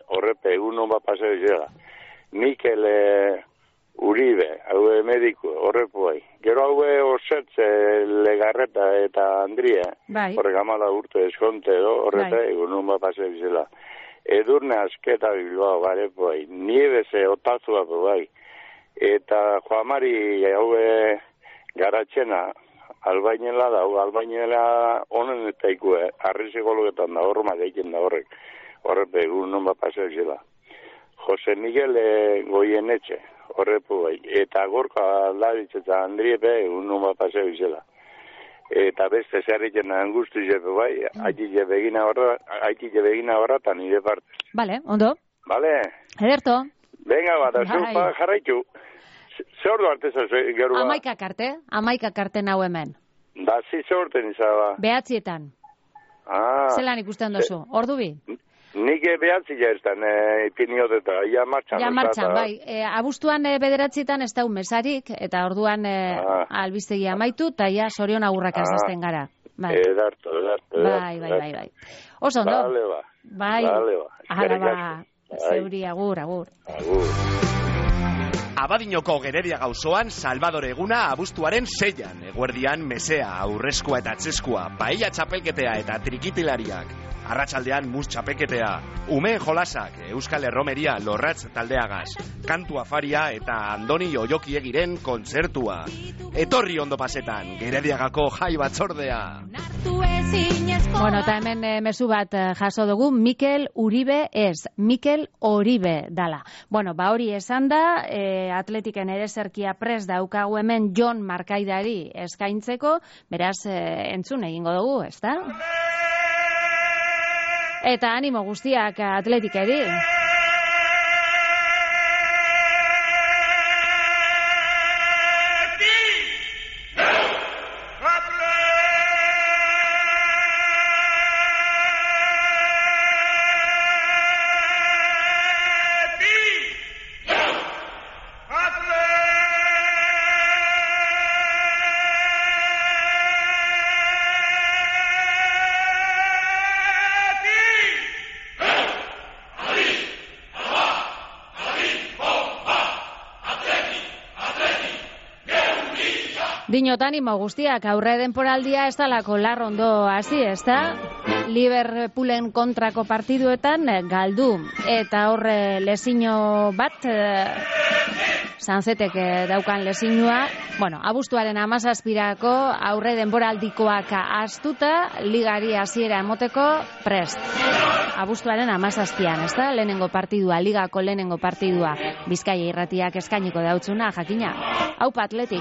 horrepe, egun hon bat paseo izela. Mikel Uribe, haue mediku, horrepu bai. Gero haue osetze Legarreta eta Andria, horrek 14 urte eskonte edo, horrepe, egun hon bat paseo izela. Edurne Asketa Bilbao, garepu bai. Niebeze Otazua bai. Eta Joamari haue garatxena, albainela da, albainela honen eta ikue, arrizikologetan da, horma deiken da horrek, horrepe egun non bat paseo zela. Jose Miguel Goienetxe, horrepu bai, eta Gorka Aldaritz eta Andriepe egun non bat paseo zela. Eta beste zerriken angustu zepe bai, haitile begina horra, eta nire parte. Bale, ondo. Bale. Ederto. Venga, bat, zupa jarraitu. Ze ordu arte gero ba? 11 arte nau hemen. Da, ze orten izaba? 9:00. Zelan ikusten dozu, ordu bi? Nik 9 jaiztan, ipinioteta, ja martxan. Ja martxan, bai. Abuztuan 9:00 ez da mesarik, eta orduan albiztegia amaitu, eta ja sorion agurrak azazten gara. Edarto. Bai. Oso, ondo? Bale, ba. Bai. Hala, ba. Zeuri, agur. Agur. Abadinoko Geredia gauzoan Salvador eguna abuztuaren 6an. Eguerdian mesea, aurreskua eta atzeskua, paella txapelketea eta trikitilariak. Arratsaldean mus txapelketea, umeen jolasak, Euskal Erromeria Lorratz taldeagaz, kantu afaria eta Andoni Oiokiegiren kontzertua. Etorri ondo pasetan, Gerediagako jai batzordea. Bueno, eta hemen mezu bat jaso dugu, Mikel Uribe ez, Mikel Oribe dala. Bueno, ba hori esan da, atletiken ere zerkia pres daukagu hemen Jon Markaidari eskaintzeko, beraz entzun egingo dugu, ezta? Eta animo guztiak atletikeri. Dinot animo guztiak, aurre denporaldia ez dalako larrondo hasi, ez da? Liverpoolen kontrako partiduetan galdu. Eta horre lesino bat, Sanzetek daukan lesinua, bueno, abuztuaren 17irako aurre denboraldikoak astuta, ligari hasiera emoteko prest. Abuztuaren 17an, ez da? Lehenengo partidua, ligako lehenengo partidua, Bizkaia Irratiak eskainiko dautzuna, jakina. Aupa Atletik.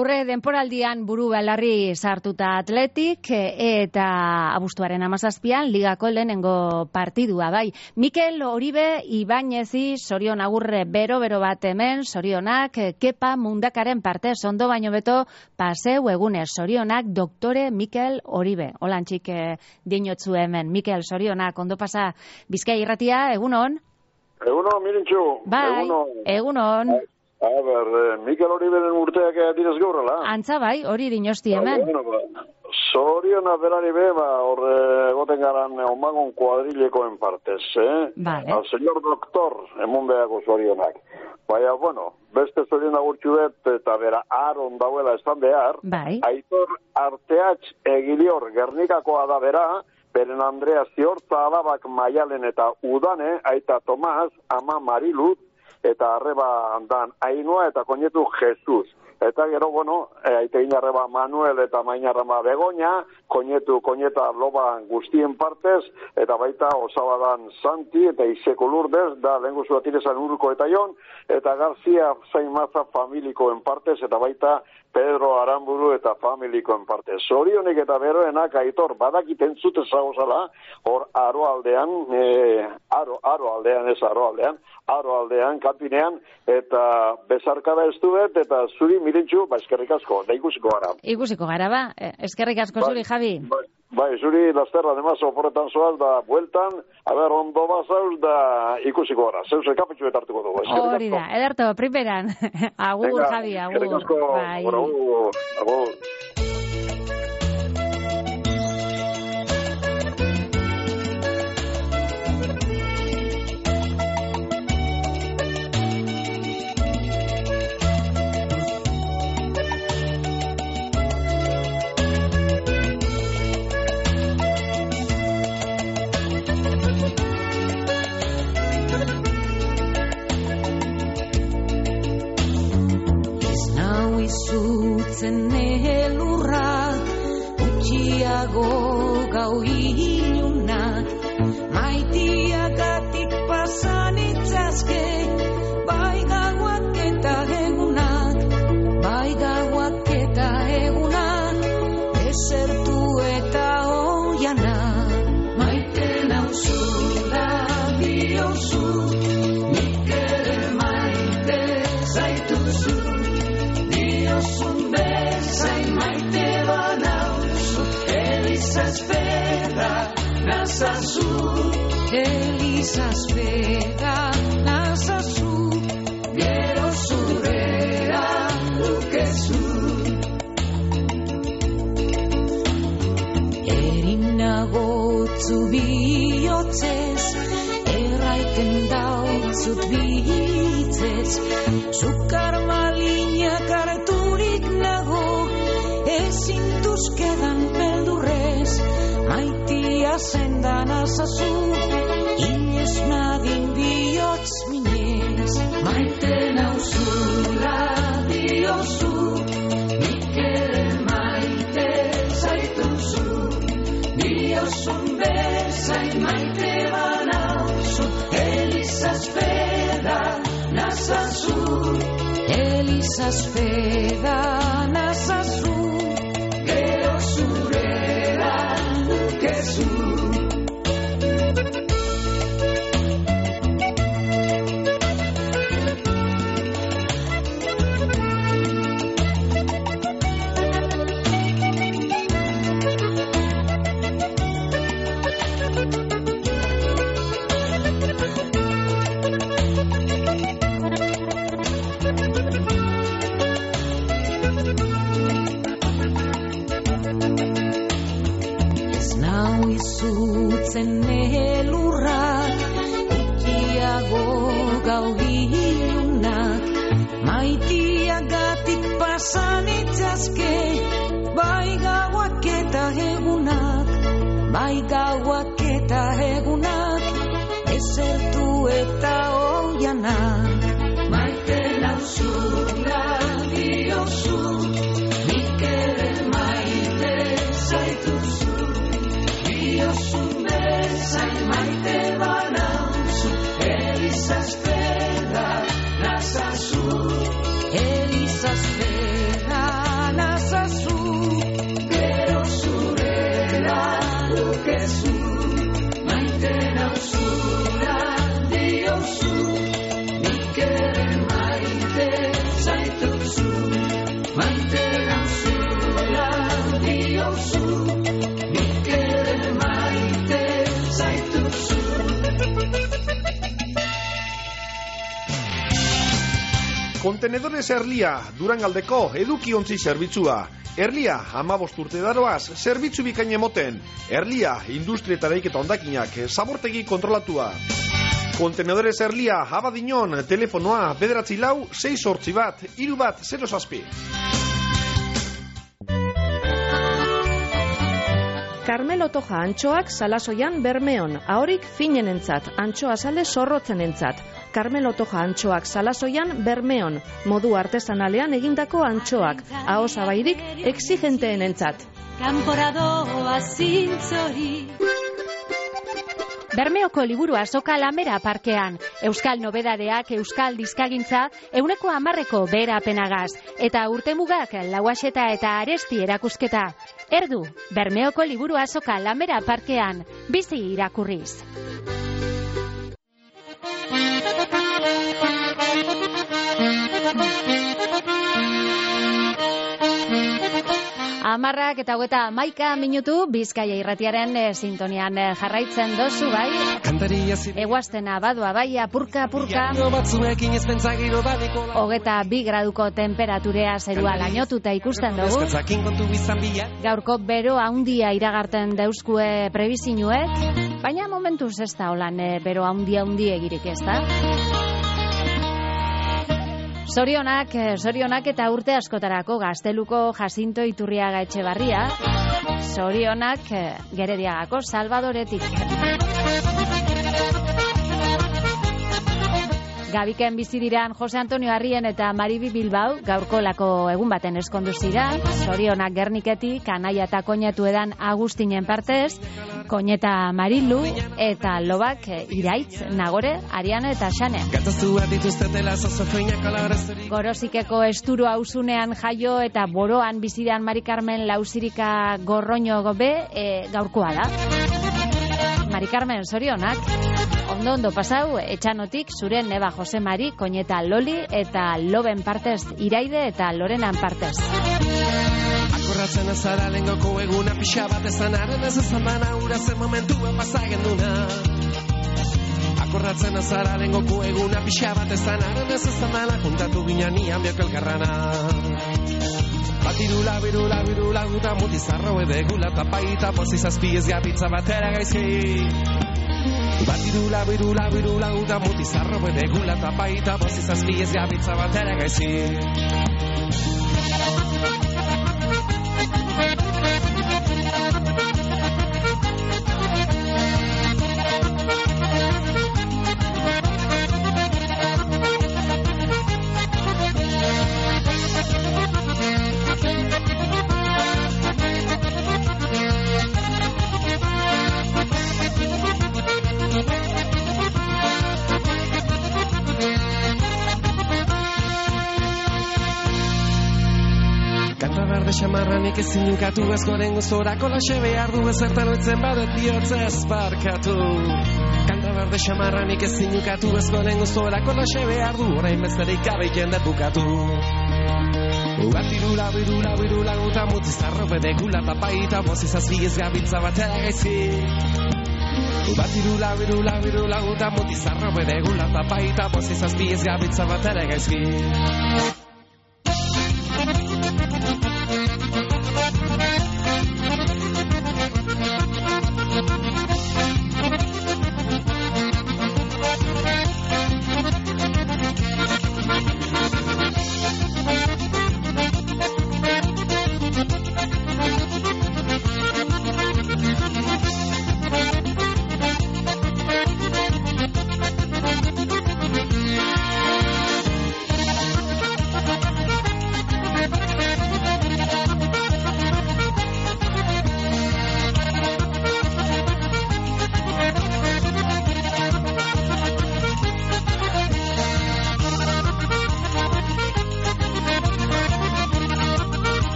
aurre denporaldian buru belarri sartuta Atletik eta abuztuaren 17an ligako lehenengo partidua bai. Mikel Oribe Ibañezi sorion agurre bero bat hemen, sorionak Kepa Mundakaren partez ondo baino beto paseu egunez, sorionak doktore Mikel Oribe. Olantxik dinotzu hemen, Mikel sorionak ondo pasa Bizkaia irratia, egunon? Egunon, Mirintxu. Bai, egunon. Mikel Oriberen urteak direz gaurrela. Antza bai, hori dinosti hemen. Soriona berari be, horre goten garan onbagon kuadrilekoen partez, Vale. Al señor doctor, emon behako sorionak. Baina, beste sorion agurtxu eta bera aron dauela esan behar, bai. Aitor Arteatx Egilior Gernikakoa da bera, beren Andrea Ziortza alabak Maialen eta Udane, aita Tomas, ama Marilut, eta arreba dan Ainhoa eta koñetu Jesus. Eta gero, aite arreba Manuel eta mainarrama Begoña, koñeta loba guztien partez, eta baita osabadan Santi eta Iseko Lourdes, da lehengu zuatirezan urko eta jon, eta Garzia Zaimaza familikoen partez, eta baita Pedro Aramburu eta familikoen partez. Zorionik eta beroenak Aitor badakiten zute zagozala, hor aroaldean, kantinean, eta bezarkada ez duet, eta zuri Mirintxu, eskerrik asko, da ikusiko gara. Ikusiko gara, ba, eskerrik asko zuri, Javi. Bai, zuri lasterra demazo oporretan zoaz, da bueltan, ondo bazauz, da ikusiko gara. Zeus ekapetxu betartuko dugu. Hori da, ederto, primeran. Agur, Javi, agur. Eskerrik asko, agur. Zutzen elurra, utxiago gau ilunak, maitiagatik pasan itzazke, bai gauak eta egunak, esertu eta oianak, maite nauzula diozu, nik ere maite zaituzu. Diosun bezain maite banauzu, Elizazpera nazazu, gero zurera dukezu. Erinagotzu bihotzez, erraiten dautzut bihitzez, zukar malinak harturik nago, ezin duzkedan beldurrez, maitia zendan azazu, inez nadin bihotz minez. Maite nauzula diozu, nik ere maite zaituzu, diosun bezain maite banauzu, Elizazpera nazazu, gero zurera dukezu. Zutzen elurrak, utxiago gau ilunak, maitiagatik pasan itzazke, bai gauak eta egunak, esertu eta oianak, maite nauzula diozu, nik ere maite zaituzu. Diosun bezain maite banauzu, Elizazpera nazazu, diozu, nik ere maite zaituzu. Kontenedores Erlia, Durangaldeko edukiontzi zerbitzua. Erlia, 15 urte daroaz, zerbitzu bikain emoten. Erlia, industrietara iketa ondakinak, zabortegi kontrolatua. Kontenedores Erlia, Abadiñon, telefonoa, 944-681-3107. Carmelo Toja antxoak Salasoian Bermeon, ahorik finenentzat, antxoa sale zorrotzenentzat. Carmelo Toja antxoak Salasoian Bermeon, modu artesanalean egindako antxoak, ahosabairik exigenteenentzat. Kanporadoa zintzori. Bermeoko liburu azoka Lamera parkean. Euskal nobedadeak, euskal dizkagintza, 100% beherapenagaz. Eta urtemugak Lauaxeta eta Aresti erakusketa. Erdu, Bermeoko liburu azoka Lamera parkean. Bizi irakurriz. Amarrak eta 11 minutu Bizkaia irratiaren sintonian jarraitzen dozu bai. Eguaztena badoa bai apurka. 22 graduko temperaturea zerua lainotuta ikusten dugu. Gaurko bero handia iragarten dauzkue prebizinuek, baina momentuz ez da holan bero handi egirik ez da. Zorionak eta urte askotarako Gazteluko Jacinto Iturriaga Etxebarria. Zorionak Gerediagako Salvadoretik. Gabiken bizi diran Jose Antonio Arrien eta Maribi Bilbao gaurkolako egun baten eskondu ziran. Zorionak Gerniketik, Anaia eta Koñetu edan Agustinen partez, Koñeta Marilu eta Lobak Iraitz, Nagore, Ariane eta Xane. Gorozikeko Esturo auzunean jaio eta Boroan biziran Mari Carmen Lauzirika Gorroño gobe gaurkoa da. Mari Carmen, zorionak. Ondo pasau, etxanotik zure neba Jose Mari, Koñeta Loli eta Loben partez Iraide eta Lorenan partez. Akorratzen azara lengoko eguna pixa bat ezan aren ez ezan bana ura zen momentua pasagen duna. Akorratzen azara lengoko eguna pixa bat ezan aren ez ezan bana juntatu ginean ian bioko elkarrana. Batirula, birula, guta mutizarro edegula tapaita pozizazpi ez gabitza batera gaizki. Batirula, birula, guta mutizarro edegula tapaita pozizazpi ez gabitza batera gaizki. Xamarranik ezin ukatu ez goren gozorako laxe behar du ezertan oitzen badet bihotz ez barkatu. Kanta berde xamarranik ezin ukatu ez goren gozorako laxe behar du orain besterik gabe jendet bukatu. Batirula, birula, guta mutizarro bedegula tapaita bozizazpi ez gabitza batera gaizki. Batirula, birula, guta mutizarro bedegula tapaita bozizazpi ez gabitza batera gaizki.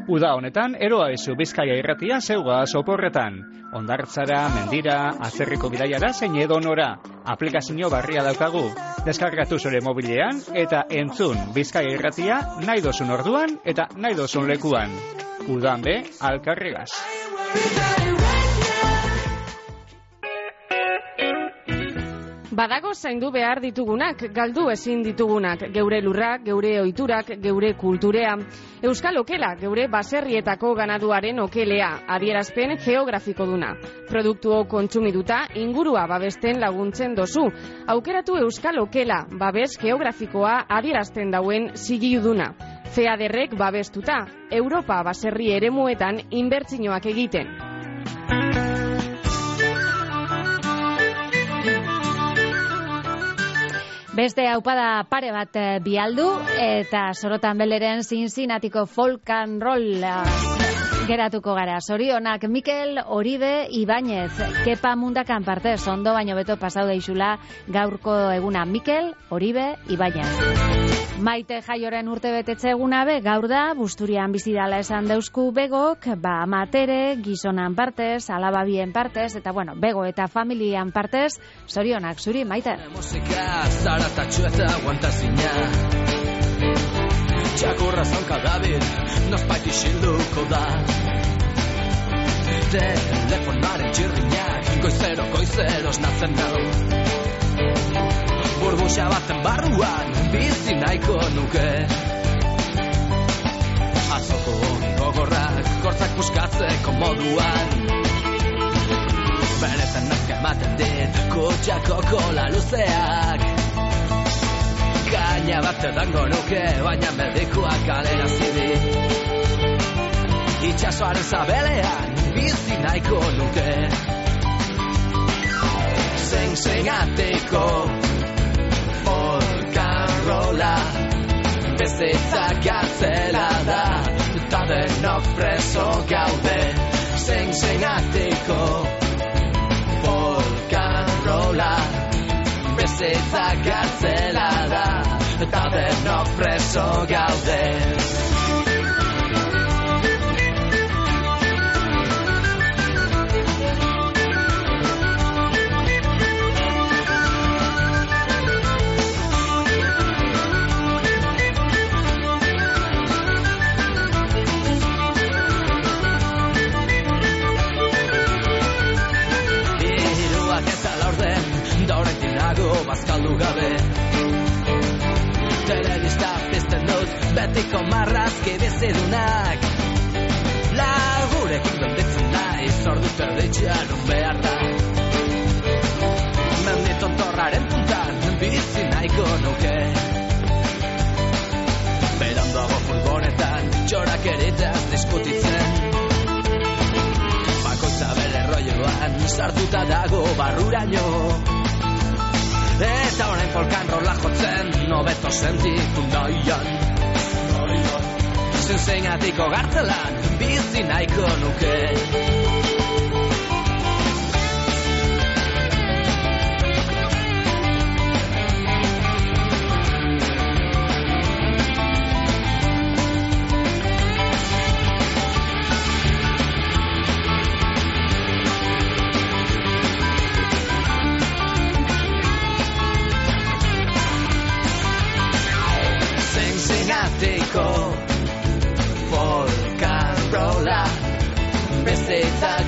Uda honetan, eroa ezu Bizkaia irratia zeuga oporretan. Ondartzara, mendira, atzerriko bidaiara zein edonora. Aplikazio barria daukagu. Deskargatu zure mobilean eta entzun Bizkaia irratia nahi dozun orduan eta nahi dozun lekuan. Udan be, alkarregaz. Badago zaindu behar ditugunak, galdu ezin ditugunak, geure lurrak, geure ohiturak, geure kulturea. Euskal okela, geure baserrietako ganaduaren okelea, adierazpen geografiko duna. Produktu kontsumiduta, ingurua babesten laguntzen dozu. Aukeratu Euskal okela, babes geografikoa adierazten dauen zigiluduna. FEADERrek babestuta, Europa baserri eremuetan inbertsioak egiten. Beste aupada pare bat bialdu eta Sorotan Beleren Cincinnatiko folk and roll geratuko gara. Zorionak Mikel Oribe Ibañez, Kepa Mundakan partez, ondo baino beto pasau deixula gaurko eguna. Mikel Oribe Ibañez. Maite Jaioren urte betetze eguna be, gaur da, Busturian bizidala esan deusku begok, amatere, gizonan partez, alababien partez, eta bueno, bego eta familian partez, zorionak zuri, Maite. Musika, zaratatxu eta guantazina, txakurra zonka dabil, nospait isilduko da. Telefonaren txirrinak, goizero esnatzen nau. Burbuxa baten barruan, bizi nahiko nuke. Azoko gogorrak, gortzak puskatzeko moduan. Benetan nazka ematen dit, kutxako kola luzeak. Kaina bat edango nuke, baina medikuak kalera zidit. Itxasoaren zabelean, bizi nahiko nuke. Zein-zein-ateko rola, bezitza gartzela da, eta denok preso gaude. Zein-zein-atiko volkan rola, bezitza gartzela da, eta denok preso gaude. Bazkaldu gabe telebista pizten dut betiko marrazki bizidunak lagurekin gelditzen nahi zordu terditxean behar da menditontorraren puntan bizi nahiko nuke berandago furgonetan txorak eritaz diskutitzen bakoitza bere rolloan sartuta dago barruraino. Eta orain folkan rola jotzen, nobeto sentitu nahian. Zein-zein-atiko gartzelan, bizi nahiko nuke. Volkan rola, bezitza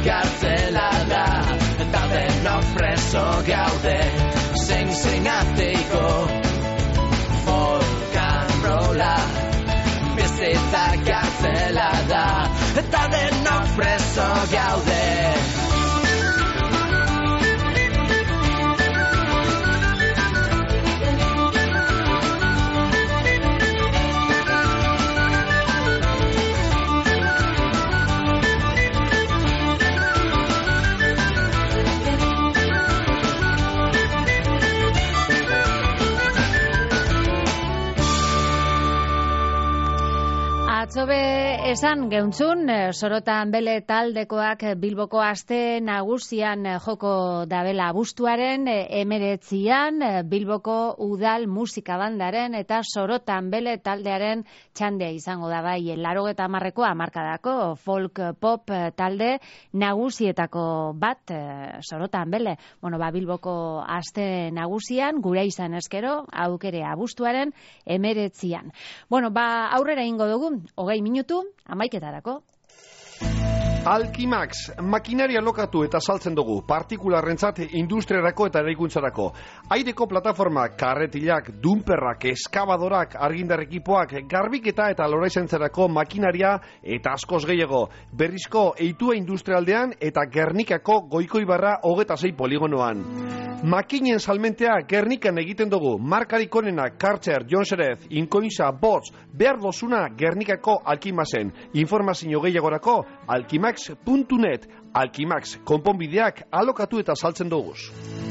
Esan geuntzun, Sorotan Bele taldekoak Bilboko aste nagusian joko dabela abuztuaren 19an Bilboko Udal musika bandaren eta Sorotan Bele taldearen txandea izango da bai 80ko hamarkadako folk pop talde nagusietako bat Sorotan Bele. Bueno, Bilboko aste nagusian gura izan eskero aukere abuztuaren 19an. Bueno, aurrera ingo dugu, 20 minutu, 11etarako. Alkimax, makinaria lokatu eta saltzen dugu, partikularrentzat industriarako eta eraikuntzarako. Aireko plataformak, karretilak, dumperrak, eskabadorak, argindar ekipoak, garbiketa eta loraizentzarako makinaria eta askoz gehiago. Berrizko eitua industrialdean eta Gernikako Goikoibarra 26 poligonoan. Makinen salmentea Gernikan egiten dugu, markarik onenak Kartzer, Jonserez, Inkoinza, Bots, behar dozuna Gernikako Alkimaxen. Informazio gehiagorako alkimax.net. Alkimax, konponbideak alokatu eta saltzen duguz.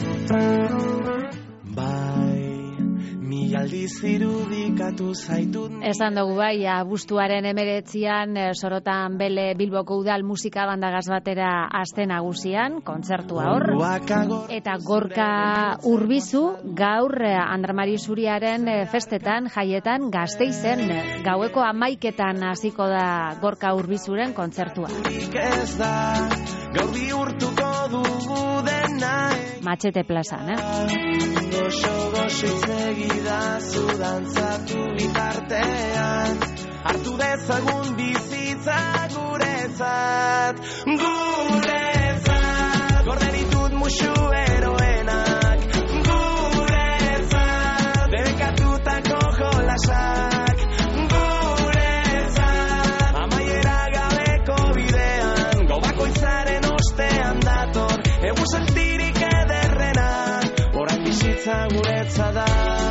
Esan dugu bai, abuztuaren 19an Sorotan Bele Bilboko Udal musika bandagaz batera aste nagusian, kontzertua hor. Eta Gorka Urbizu gaur Andramari Zuriaren festetan, jaietan, Gasteizen, gaueko 11etan hasiko da Gorka Urbizuren kontzertua. Matxete plazan, Goxo dantzatu bitartean, hartu dezagun bizitza guretzat, gorde ditut musu eroenak, guretzat, debekatutako jolasak, guretzat, amaiera gabeko bidean, gau bakoitzaren ostean dator, egu sentirik ederrena, orain bizitza guretzat da.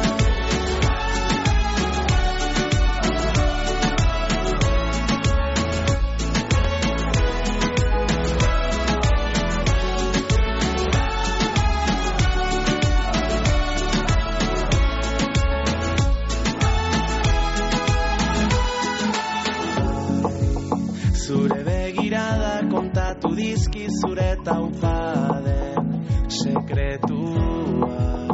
Zure begirada kontatu dizki zure taupaden sekretuak.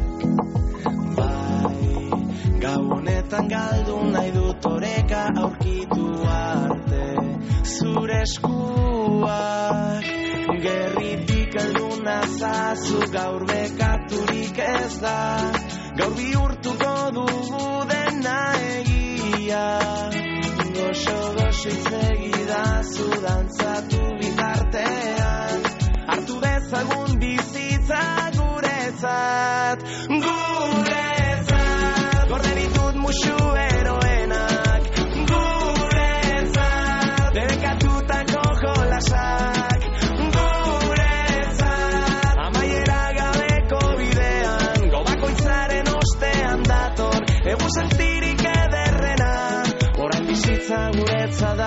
Bai, gau honetan galdu nahi dut oreka aurkitu arte zure eskuak. Gerritik heldu nazazu gaur bekaturik ez da, gaur bihurtuko dugu dena egia. Goxo itzegidazu dantzatu bitartean, hartu dezagun bizitza guretzat, gorde ditut musu eroenak, guretzat, debekatutako jolasak, guretzat, amaiera gabeko bidean, gau bakoitzaren ostean dator, egu sentirik ederrena, orain bizitza guretza da.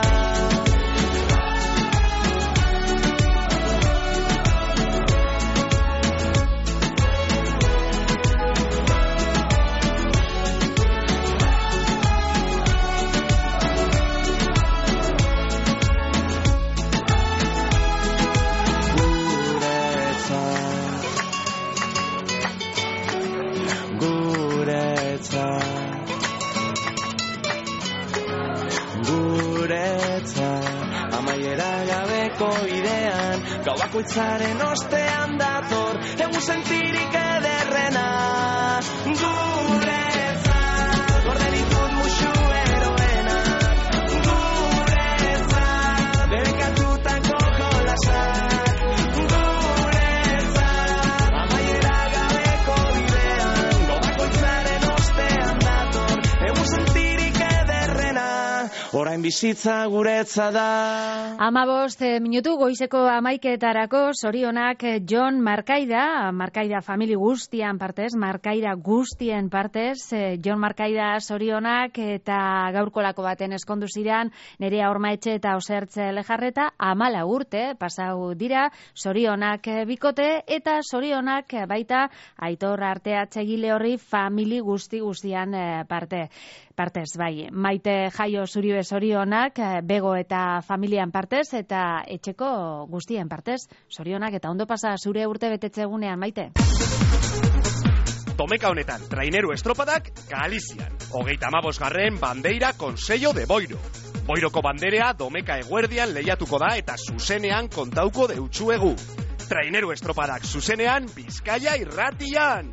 Idean, gau bakoitzaren ostean dator, egu sentirik ederrena, guretzat, gorde ditut musu eroenak, guretzat, debekatutako jolasak, guretzat, amaiera gabeko bidean, gau bakoitzaren ostean dator, egu sentirik ederrena, orain bizitza guretza da. 15 minutu goizeko 11etarako zorionak Jon Markaida famili guztien partez, Markaida guztien partez, Jon Markaida zorionak eta gaurkolako baten eskondu ziren Nerea Ormaetxe eta Osertze Lejarreta 14 urte pasau dira, zorionak bikote eta zorionak baita Aitor Arteatzegile horri famili guztian parte. partez, bai. Maite Jaio Zuribe zorionak, bego eta familian partez, eta etxeko guztien partez. Zorionak eta ondo pasa zure urte betetze egunean, Maite. Domeka honetan, traineru estropadak Galizian. 35. Bandeira Consello de Boiro. Boiroko banderea Domeka eguerdian lehiatuko da eta zuzenean kontauko deutsuegu. Traineru estropadak zuzenean Bizkaia irratian.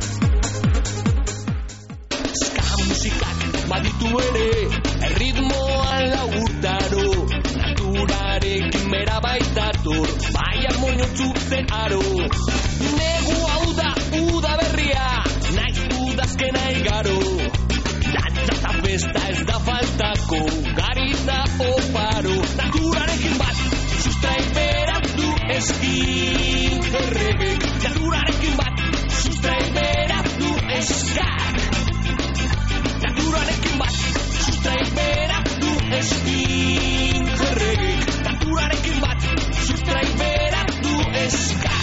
Ska musikak baditu ere, erritmoan laurtaro, naturarekin bera baitator, bai harmoniontzu zeharo. Negu hau da uda berria, naiz udazkena igaro. Dantza eta festa ez da faltako, garita oparo. Naturarekin bat, sustrai beratu eskin erregek. Naturarekin bat, sustrai beratu eskak. Naturarekin bat, sustrai beratu eskin erregek. Naturarekin bat, sustrai beratu eskak.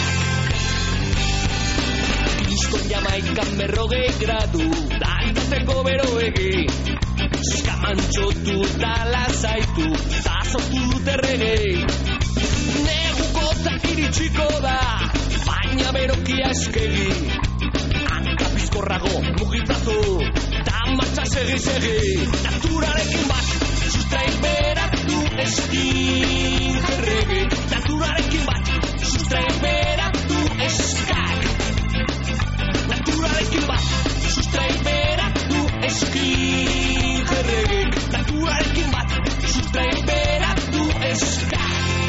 Jamaikan 40 gradu, dantzateko beroegi. Eskamantziotu da lazaitu, zazotu dut erregei. Negukotzak iritsiko da, baina berokia eskegi. Hanka bizkorrago mugitzazu, da martxa segi. Naturarekin bat, sustrai beratu eskin erregei. Naturarekin bat, sustrai beratu eskak. Naturarekin bat, sustrai beratu eskin erregek. Naturarekin bat, sustrai beratu eskak.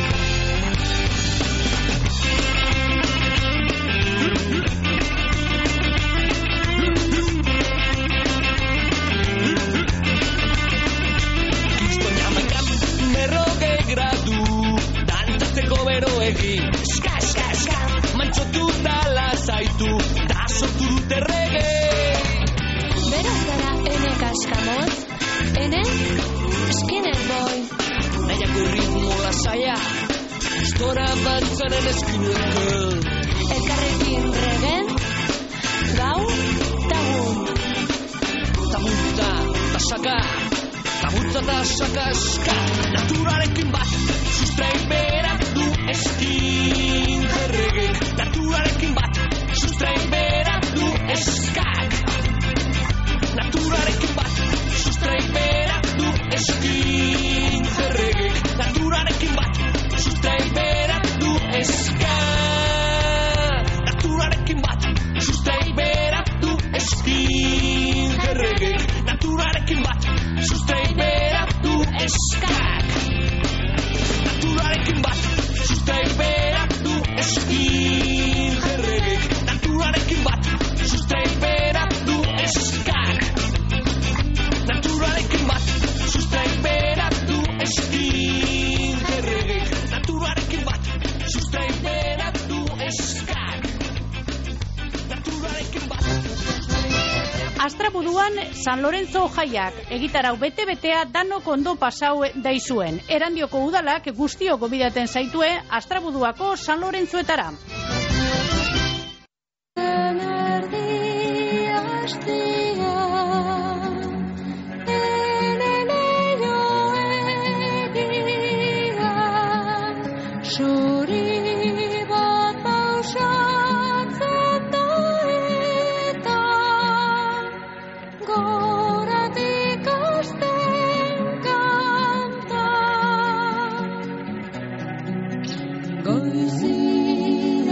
Kriston Jamaikan 40 gradu, dantzatzeko beroegi. Eska, eska, eska, mantxotu da lazaitu, da sortu dut errege. Beraz gara ene kaskamotz, ene eskinen boi. Nahiako ritmo lasaia, gustora bantzanen eskineko. Elkarrekin regen, gau, tagun. Tabutza, tasaka, tabutza, tasaka, eska. Naturarekin bat, sustrai beratu eskin erregek. Naturarekin bat, sustrai beratu eskak. Naturarekin bat, sustrai beratu eskin erregek. Naturarekin bat, sustrai beratu eskak. Naturarekin bat, sustrai beratu eskin erregek. Naturarekin bat, sustrai beratu eskak. Naturarekin bat, sustrai beratu eskin erregek. Naturarekin bat, sustrai beratu eskak. Naturarekin bat, sustrai beratu eskin erregek. Naturarekin bat, sustrai beratu eskak. Naturarekin bat. Astrabuduan San Lorenzo jaiak, egitarau bete-betea danok ondo pasau daizuen. Erandioko udalak guztio gobidaten zaitue Astrabuduako San Lorenzoetara. Goizi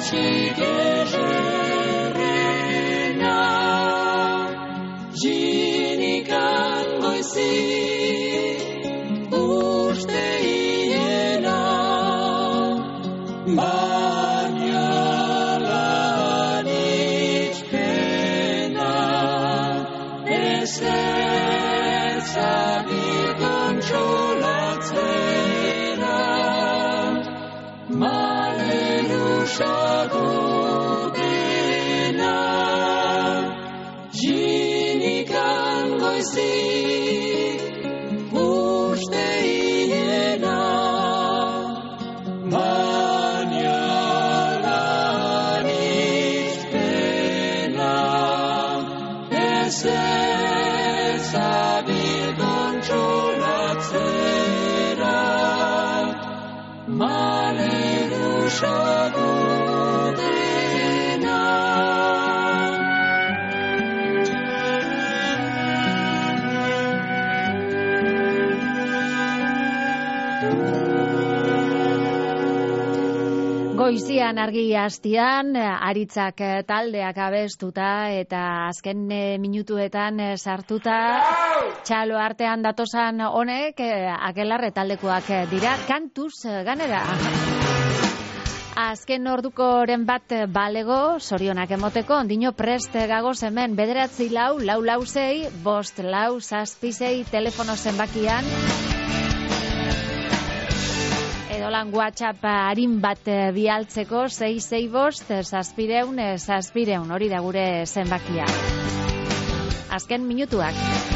etxik egerrena, jinikan goizik uste hiena, baina lan itxpena, ezertzanik kontsolatzera, malerusago dena, jinikan goizik uste hiena, baina lan itxpena, ezertzabil kontsolatzera, malerusago dena. Goizian argi hastian, aritzak taldeak abestuta eta azken minutuetan sartuta, txalo artean datosan honek, Akelarre taldekoak dira, kantuz ganera. Azken ordukoren bat balego, sorionak emoteko, ondino prest gagoz hemen, 944-446-566 telefono zenbakian, edolan WhatsApp harin bat bialtzeko 665-700, hori da gure zenbakia. Azken minutuak.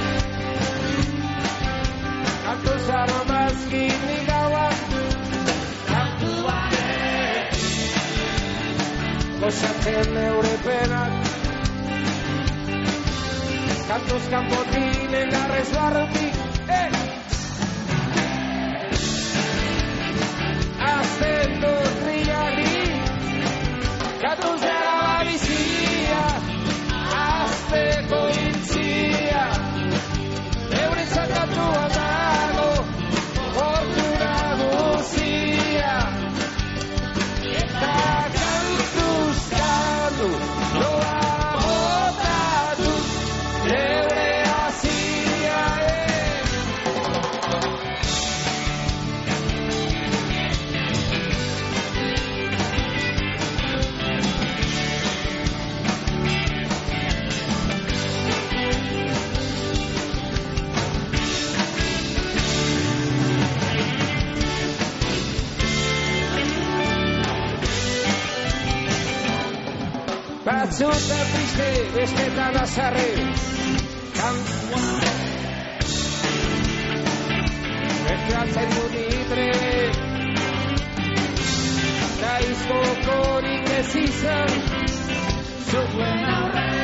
Kantu zaro mazkin nigauak, kantuare, gozatzen neure penak, kantuz kanpotin engarrez barrutik, azten dut riari, kantuz gara babizia, azteko intzia, euretzat kantua dago, fortuna guzia, eta kantuz kantu, loa botatu, eure azia, batzuta triste, bestetan azarre, kantua. Bertratzen du nitre, daizko korik ez izan, zuen aurre.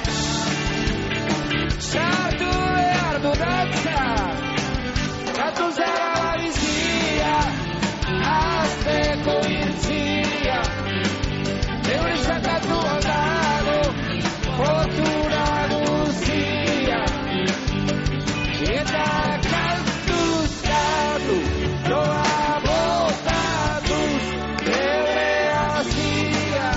Sartu behar dudatza, katu zara babizia, azteko irtzia, eure zakatu aldago, fortuna guzia, eta kantuz katu, loa botatuz, eure azia.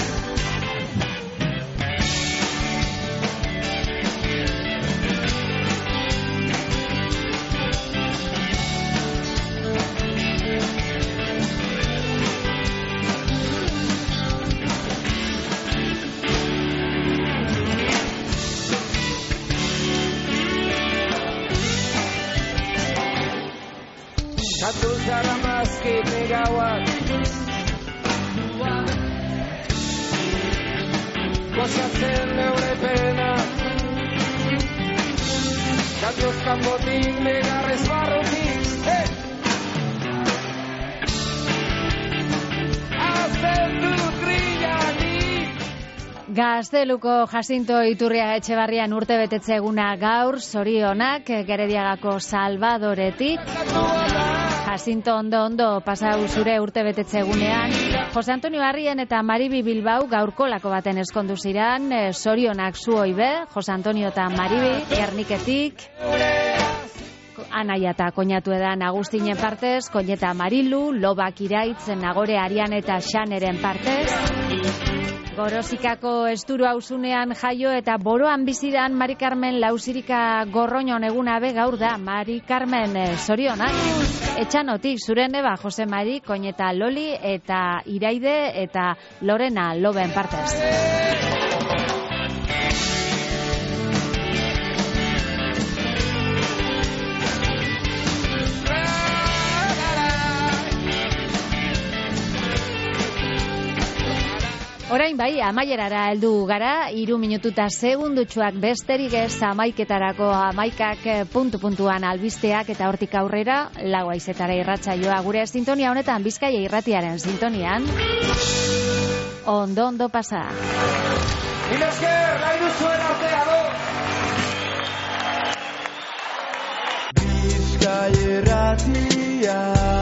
Kantu zara mazkit negauak, gozatzen neure pena, kantuz kanpotik negarrez barrutik, azten dut grillani. Gazteluko Jacinto Iturriaga Etxebarrian urte betetze eguna gaur, zorionak, Gerediagako Salvadoretik. Jacinto ondo pasau zure urte betetze egunean. Jose Antonio Arrien eta Maribi Bilbao gaurko lako baten eskondu ziran, zorionak zuoi be, Jose Antonio eta Maribi, Gerniketik. Anaia eta koñatu edan Agustinen partez, koñeta Marilu, Lobak Iraitz, Nagore Arian eta Xaneren partez. Gorozikako esturu auzunean jaio eta boroan bizidan Mari Carmen Lausirika Gorroñon eguna be gaur da. Mari Carmen, zorionak. Etxanotik zure neba Jose Mari, koñeta Loli eta Iraide eta Lorena Loben partez. Orain bai, amaierara heldu gara, 3 minututa segundutxuak besterik ez, amaiketarako amaikak puntu-puntuan albisteak eta hortik aurrera, lau aizetara irratsaioa gure sintonia honetan, Bizkaia irratiaren sintonian. Ondo pasa. Inesker, nahi duzuen artea do! Bizkaia irratia